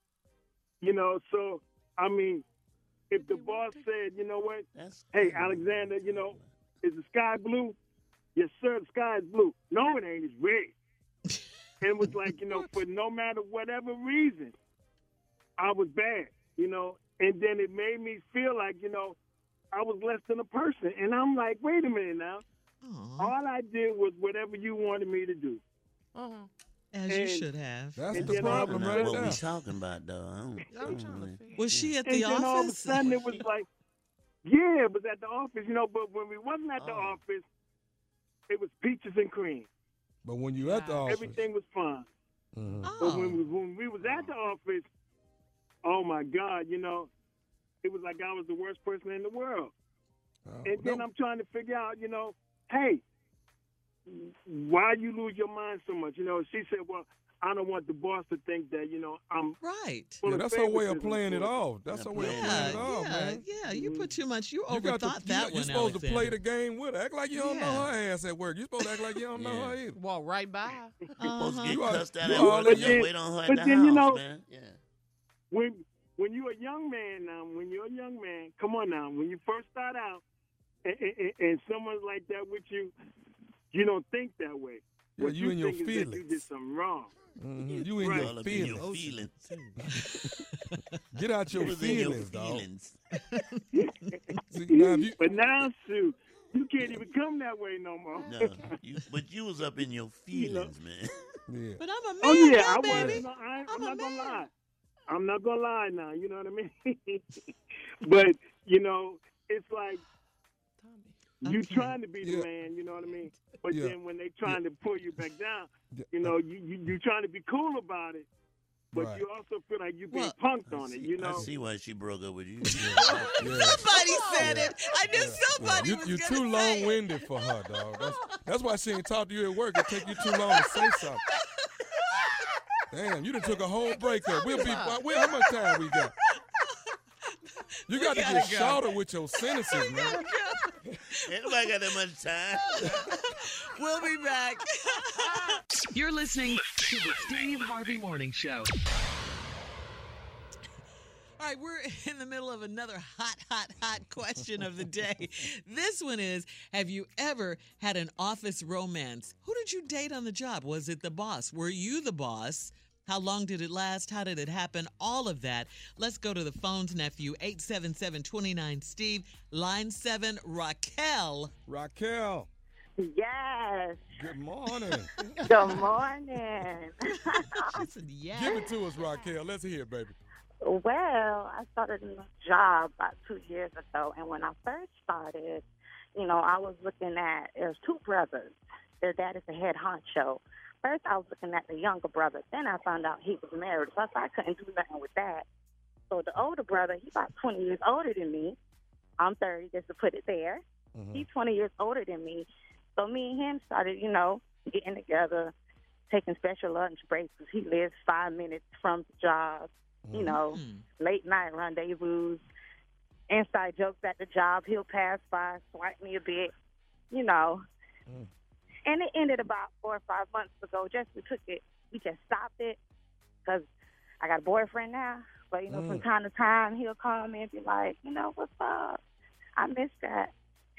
So, I mean, if the boss said, you know what, hey, Alexander, is the sky blue? Yes, sir, the sky is blue. No, it ain't, it's red. And it was like, for no matter whatever reason, I was bad, and then it made me feel like, I was less than a person. And I'm like, wait a minute now. Aww. All I did was whatever you wanted me to do. As you should have. That's the problem right what there. we talking about, though. Was she at the and office? then all of a sudden it was like, yeah, it was at the office, but when we wasn't at the office, it was peaches and cream. But when you at the office. Everything was fine. But when we was at the office, oh, my God, it was like I was the worst person in the world. And then I'm trying to figure out, hey, why you lose your mind so much? She said, well, I don't want the boss to think that, I'm right. Yeah, that's her way of playing it off. That's her way of playing it off, man. Yeah, you put too much. You overthought that one, You're supposed to play Alexander. the game with her. Act like you don't know her ass at work. You're supposed to act like you don't know her either. Walk right by. You're supposed to get You are- cussed out you at are- work and just wait on her at the house, man. Yeah. When you're a young man now, come on now, when you first start out and someone's like that with you, you don't think that way. Yeah, What you in your think is that feelings. you did something wrong. You in Right. your All up in your feelings. feelings. Get out your It was in your feelings, dog. feelings. See, now, if you, But now, Sue, you can't even come that way no more. No, but you was up in your feelings, man. Yeah. But I'm a man, Oh yeah, now, I baby. was. No, I'm not gonna lie. I'm not gonna lie now. You know what I mean? But you know, it's like you trying to be the man. You know what I mean? But then when they trying to pull you back down, you know, you trying to be cool about it. But you also feel like you're being punked on it, you know? I see why she broke up with you. Somebody said it. I knew somebody was You're gonna too say it. long-winded for her, dog. That's why she ain't talk to you at work. It take you too long to say something. Damn, you done took a whole break up. How much time we got? You got to get shorter with your sentences, man. Ain't nobody got that much time. We'll be back. You're listening to the Steve Harvey Morning Show. All right, we're in the middle of another hot question of the day. This one is, have you ever had an office romance? Who did you date on the job? Was it the boss? Were you the boss? How long did it last? How did it happen? All of that. Let's go to the phones, nephew. 877-29-STEVE. Line 7, Raquel. Raquel. Yes. Good morning. Good morning. Yes. Give it to us, Raquel. Let's hear it, baby. Well, I started a new job about 2 years ago, and when I first started, you know, I was looking at, there's two brothers. Their dad is the head honcho. First, I was looking at the younger brother. Then I found out he was married, so I couldn't do nothing with that. So the older brother, he's about 20 years older than me. I'm 30, just to put it there. Mm-hmm. He's 20 years older than me. So me and him started, you know, getting together, taking special lunch breaks because he lives 5 minutes from the job. You know, late night rendezvous, inside jokes at the job. He'll pass by, swipe me a bit, you know. And it ended about 4 or 5 months ago. We just stopped it because I got a boyfriend now. But, you know, from time to time, he'll call me and be like, you know, what's up? I missed that.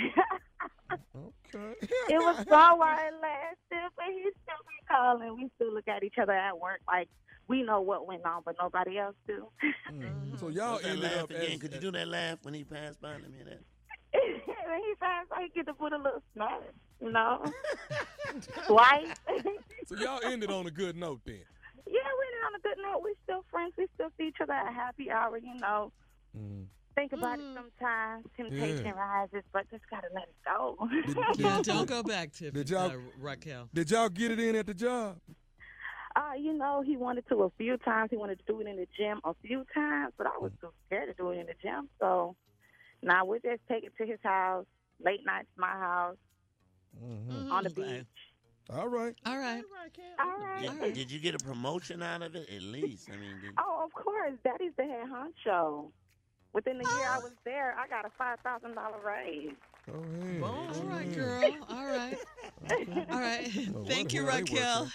Okay. It was so while it lasted, but he still be calling. We still look at each other at work like we know what went on, but nobody else do. So y'all ended up again. Could you do that laugh when he passed by? Let me hear that. When he passed by, he get to put a little smile, you know? Twice. So y'all ended on a good note then. Yeah, we ended on a good note. We're still friends. We still see each other at happy hour, you know. Think about it sometimes. Temptation rises, but just got to let it go. Don't go back to Raquel. Did y'all get it in at the job? You know, he wanted to a few times. He wanted to do it in the gym a few times, but I was too scared to do it in the gym. So now we just take it to his house, late nights, my house, on the beach. All right. All right. Did you get a promotion out of it at least? I mean, Oh, of course. Daddy's the head honcho. Within the year I was there, I got a $5,000 raise. Oh, hey. All right, girl. All right. All right. Thank you, Raquel.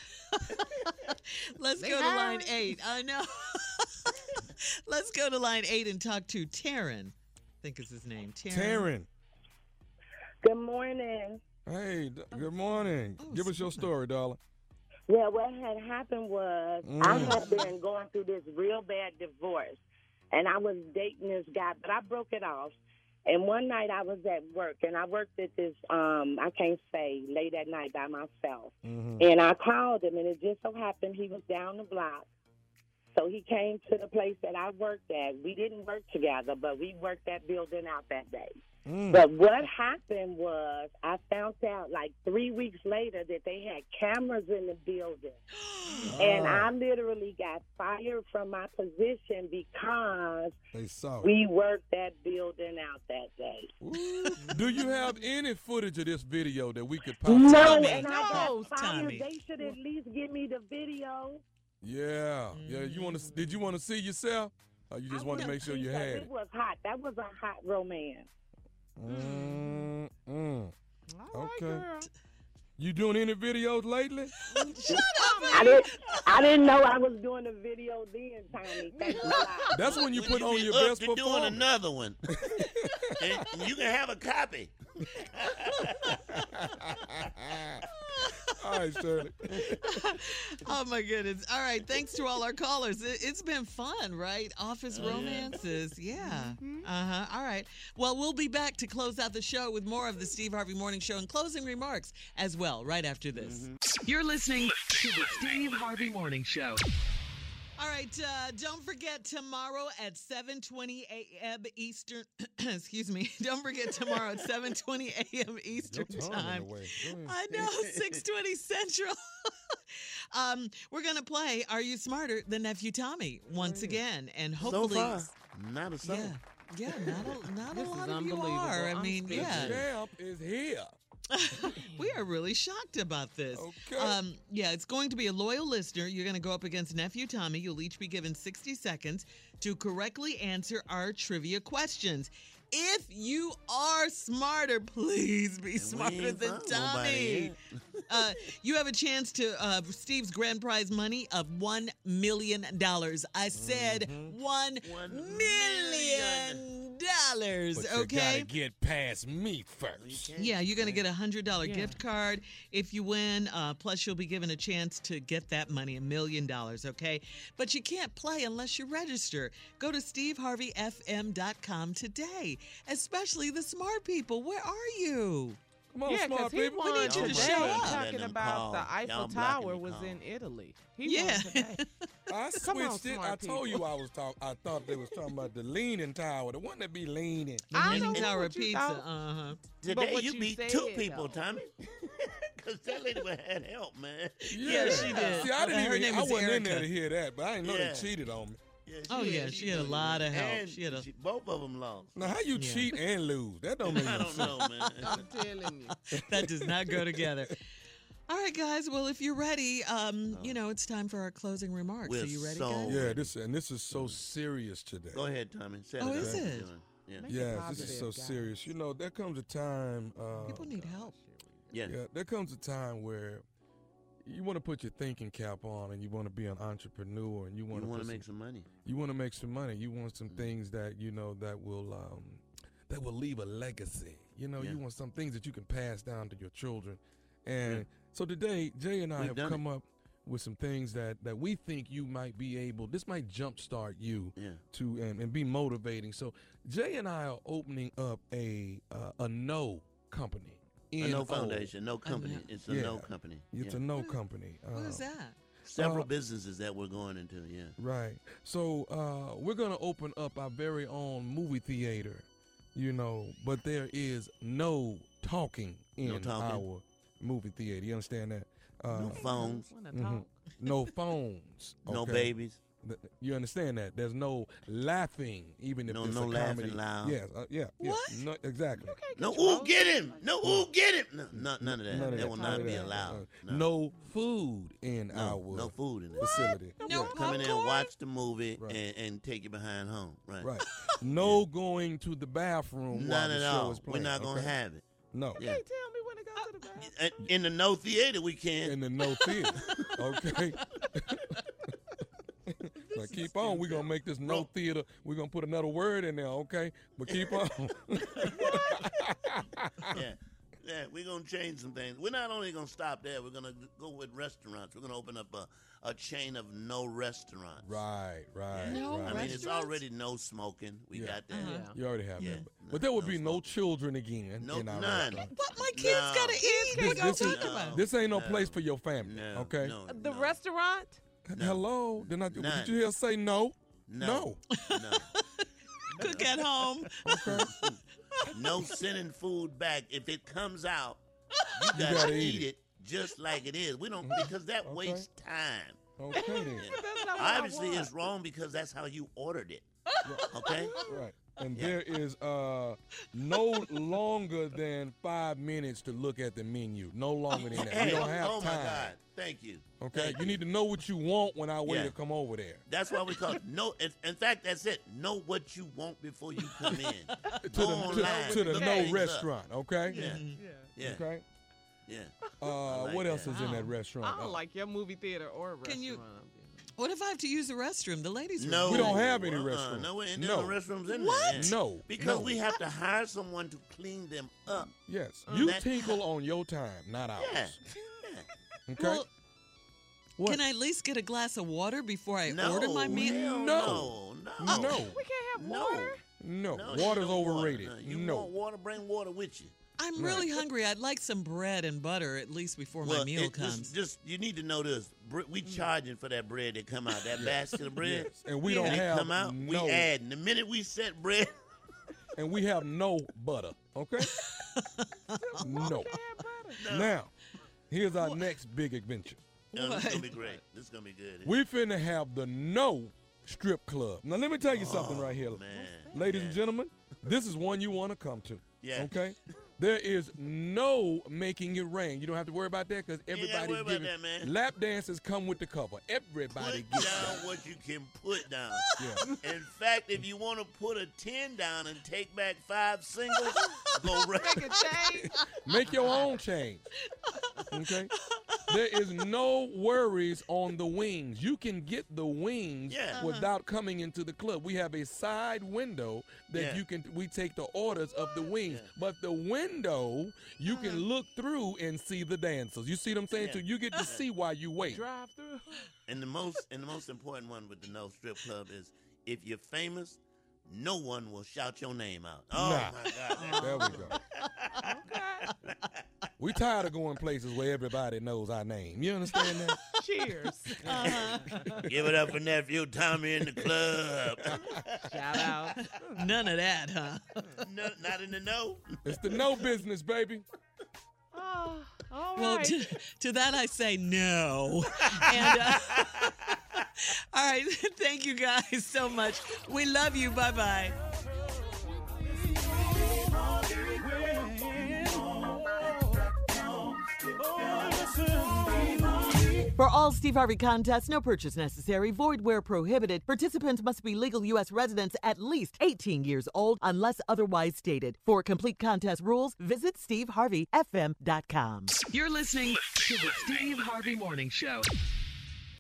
Let's go to line 8. I know. Let's go to line 8 and talk to Taryn. I think is his name. Taryn. Good morning. Hey, good morning. Give us your story, darling. Yeah, what had happened was I had been going through this real bad divorce, and I was dating this guy, but I broke it off. And one night I was at work, and I worked at this, I can't say, late at night by myself. And I called him, and it just so happened he was down the block. So he came to the place that I worked at. We didn't work together, but we worked that building out that day. But what happened was I found out like 3 weeks later that they had cameras in the building. And I literally got fired from my position because they saw it. We worked that building out that day. Do you have any footage of this video that we could pop? No, and I got fired. They should at least give me the video. Yeah. Did you want to see yourself? Or you just wanted to make sure you had it? It was hot. That was a hot romance. Okay. You doing any videos lately? Shut up, I didn't know I was doing a video then, Tommy. That's when you put on your best performance. Doing another one. And you can have a copy. All right, Shirley. Oh, my goodness. All right. Thanks to all our callers. It's been fun, right? Office romances. Yeah. Uh-huh. All right. Well, we'll be back to close out the show with more of the Steve Harvey Morning Show and closing remarks as well right after this. You're listening to the Steve Harvey Morning Show. All right, don't forget tomorrow at 7:20 a.m. Eastern. Excuse me. Don't forget tomorrow at 7:20 a.m. Eastern time. I know, 6:20 Central. We're gonna play "Are You Smarter Than Nephew Tommy" once again, and hopefully, so far, not a song. Yeah, not a This is lot of you unbelievable. are. I I'm mean, speechless. yeah. Champ is here. We are really shocked about this. Okay. Yeah, it's going to be a loyal listener. You're going to go up against Nephew Tommy. You'll each be given 60 seconds to correctly answer our trivia questions. If you are smarter, please be smarter than Tommy. You have a chance to Steve's grand prize money of $1 million. I said $1 million. But you Okay. gotta get past me first. Yeah, you're going to get a $100 gift card if you win. Plus, you'll be given a chance to get that money, $1 million, okay? But you can't play unless you register. Go to steveharveyfm.com today, especially the smart people. Where are you? Come on, Yeah, smart because he people. won need you to today. show up. Talking about the Eiffel Tower was in Italy. He won today. I Come on, switched it. smart I told you people. I thought they was talking about the leaning tower, the one that be leaning. I know Leaning Tower what you Pizza. thought. Uh-huh. But Today what you you beat said, two people, though. Tommy. Because that lady had help, man. Yeah, she did. See, I didn't Her even. name I was wasn't in there Erica. to hear that, but I didn't know Yeah. they cheated on me. Yeah, She had a lot of help. And She had a... both of them lost. Now, how you cheat and lose? That don't make I no don't sense. know, man. I'm telling you. That does not go together. All right, guys. Well, if you're ready, you know, it's time for our closing remarks. We're Are you ready, so guys? Yeah, this is so serious today. Go ahead, Tommy. Set Oh, it is up. it? Yeah. Yes, this is positive, so guys. serious. You know, there comes a time. People need help. Yeah. Yeah, there comes a time where you want to put your thinking cap on and you want to be an entrepreneur and you want to make some money. You want to make some money. You want some things that you know that will leave a legacy. You know, you want some things that you can pass down to your children. And so today, Jay and I We've have done come up with some things that we think you might be able. This might jumpstart you to and be motivating. So Jay and I are opening up a no company. A no foundation, no company. It's a no company. It's a no company. What is that? Several businesses that we're going into, Right. So we're going to open up our very own movie theater, you know, but there is no talking in our movie theater. You understand that? No phones. No phones. No okay? babies. You understand that? There's no laughing, even if it's no a laughing comedy. loud. Yes, yeah. What? No, exactly. No, ooh, get him. No, ooh, get him. No, none of that. None of That will none not of be that. allowed. No food in our no food in the facility. No Come in there and popcorn? watch the movie and take you behind home. Right. Right. No going to the bathroom while None the at show all. is We're playing. not going to okay? have it. No. Yeah. Tell me when to go to the bathroom. In the no theater, we can. In the no theater. Okay. Now keep on. We're going to make this no theater. We're going to put another word in there, okay? But keep on. Yeah, we're going to change some things. We're not only going to stop there, we're going to go with restaurants. We're going to open up a chain of no restaurants. Right. No right. I mean, it's already no smoking. We got that. You already have Yeah. that. But there will be no children again No, in our none. restaurant. But my kids got to eat. What are you talking about? This ain't no place for your family, No, okay? no, The restaurant? Hello? Did None. you hear us say no? No. Cook at home. Okay. No sending food back. If it comes out, you got gotta to eat eat it just like it is. We don't, because that wastes time. Okay then. That's not what I Obviously, want. it's wrong because that's how you ordered it. Okay? Right. And there is no longer than 5 minutes to look at the menu. No longer than that. We don't have oh time. my God. Thank you. Okay? Thank You need to know what you want when our waiter Yeah. come over there. That's why we call it no. In fact, that's it. Know what you want before you come in. To Go the online, to the look no things up. restaurant, okay? Yeah. Yeah. Okay? Yeah. What else is in Wow. that restaurant? I don't like your movie theater or restaurant. Can you- What if I have to use the restroom? The ladies' room. No. We don't have any restrooms. No, ain't No. no restrooms in What? there. Yeah. No. Because no. we have to hire someone to clean them up. Yes. You That- tinkle on your time, not ours. Yeah. Okay? Well, What? can I at least get a glass of water before I No, order my meal? hell No. no. No. We can't have water. No. No, Water's no water. overrated. No, you No. want water, bring water with you. I'm really hungry. I'd like some bread and butter at least before my meal comes. Just you need to know this. We charging for that bread that come out, that basket of bread. Yes. And we don't When it have come out, we no- add. The minute we set bread, And we have no butter, okay? No. Now, here's our next big adventure. this is gonna be great. This is gonna be good. We finna have the No Strip Club. Now, let me tell you something right here. Ladies and gentlemen, this is one you want to come to. Yeah. Okay? There is no making it rain. You don't have to worry about that because ain't gotta everybody's worry about giving. that, man. Lap dances come with the cover. Everybody Put gets down that. what you can put down. Yeah. In fact, if you want to put a 10 down and take back 5 singles, go right. Make a change. Make your own change. Okay? There is no worries on the wings. You can get the wings without coming into the club. We have a side window that we take the orders of the wings. But the window, you can look through and see the dancers. You see what I'm saying? So you get to see while you wait. Drive through. And the most important one with the No Strip Club is if you're famous, no one will shout your name out. Oh my God. There we go. We tired of going places where everybody knows our name. You understand that? Cheers. Give it up for nephew Tommy in the club. Shout out. None of that, huh? No, not in the no. It's the no business, baby. Oh, all Well, right. to that I say no. And, all right, thank you guys so much. We love you. Bye-bye. For all Steve Harvey contests, no purchase necessary, void where prohibited. Participants must be legal U.S. residents at least 18 years old unless otherwise stated. For complete contest rules, visit SteveHarveyFM.com. You're listening to the Steve Harvey Morning Show.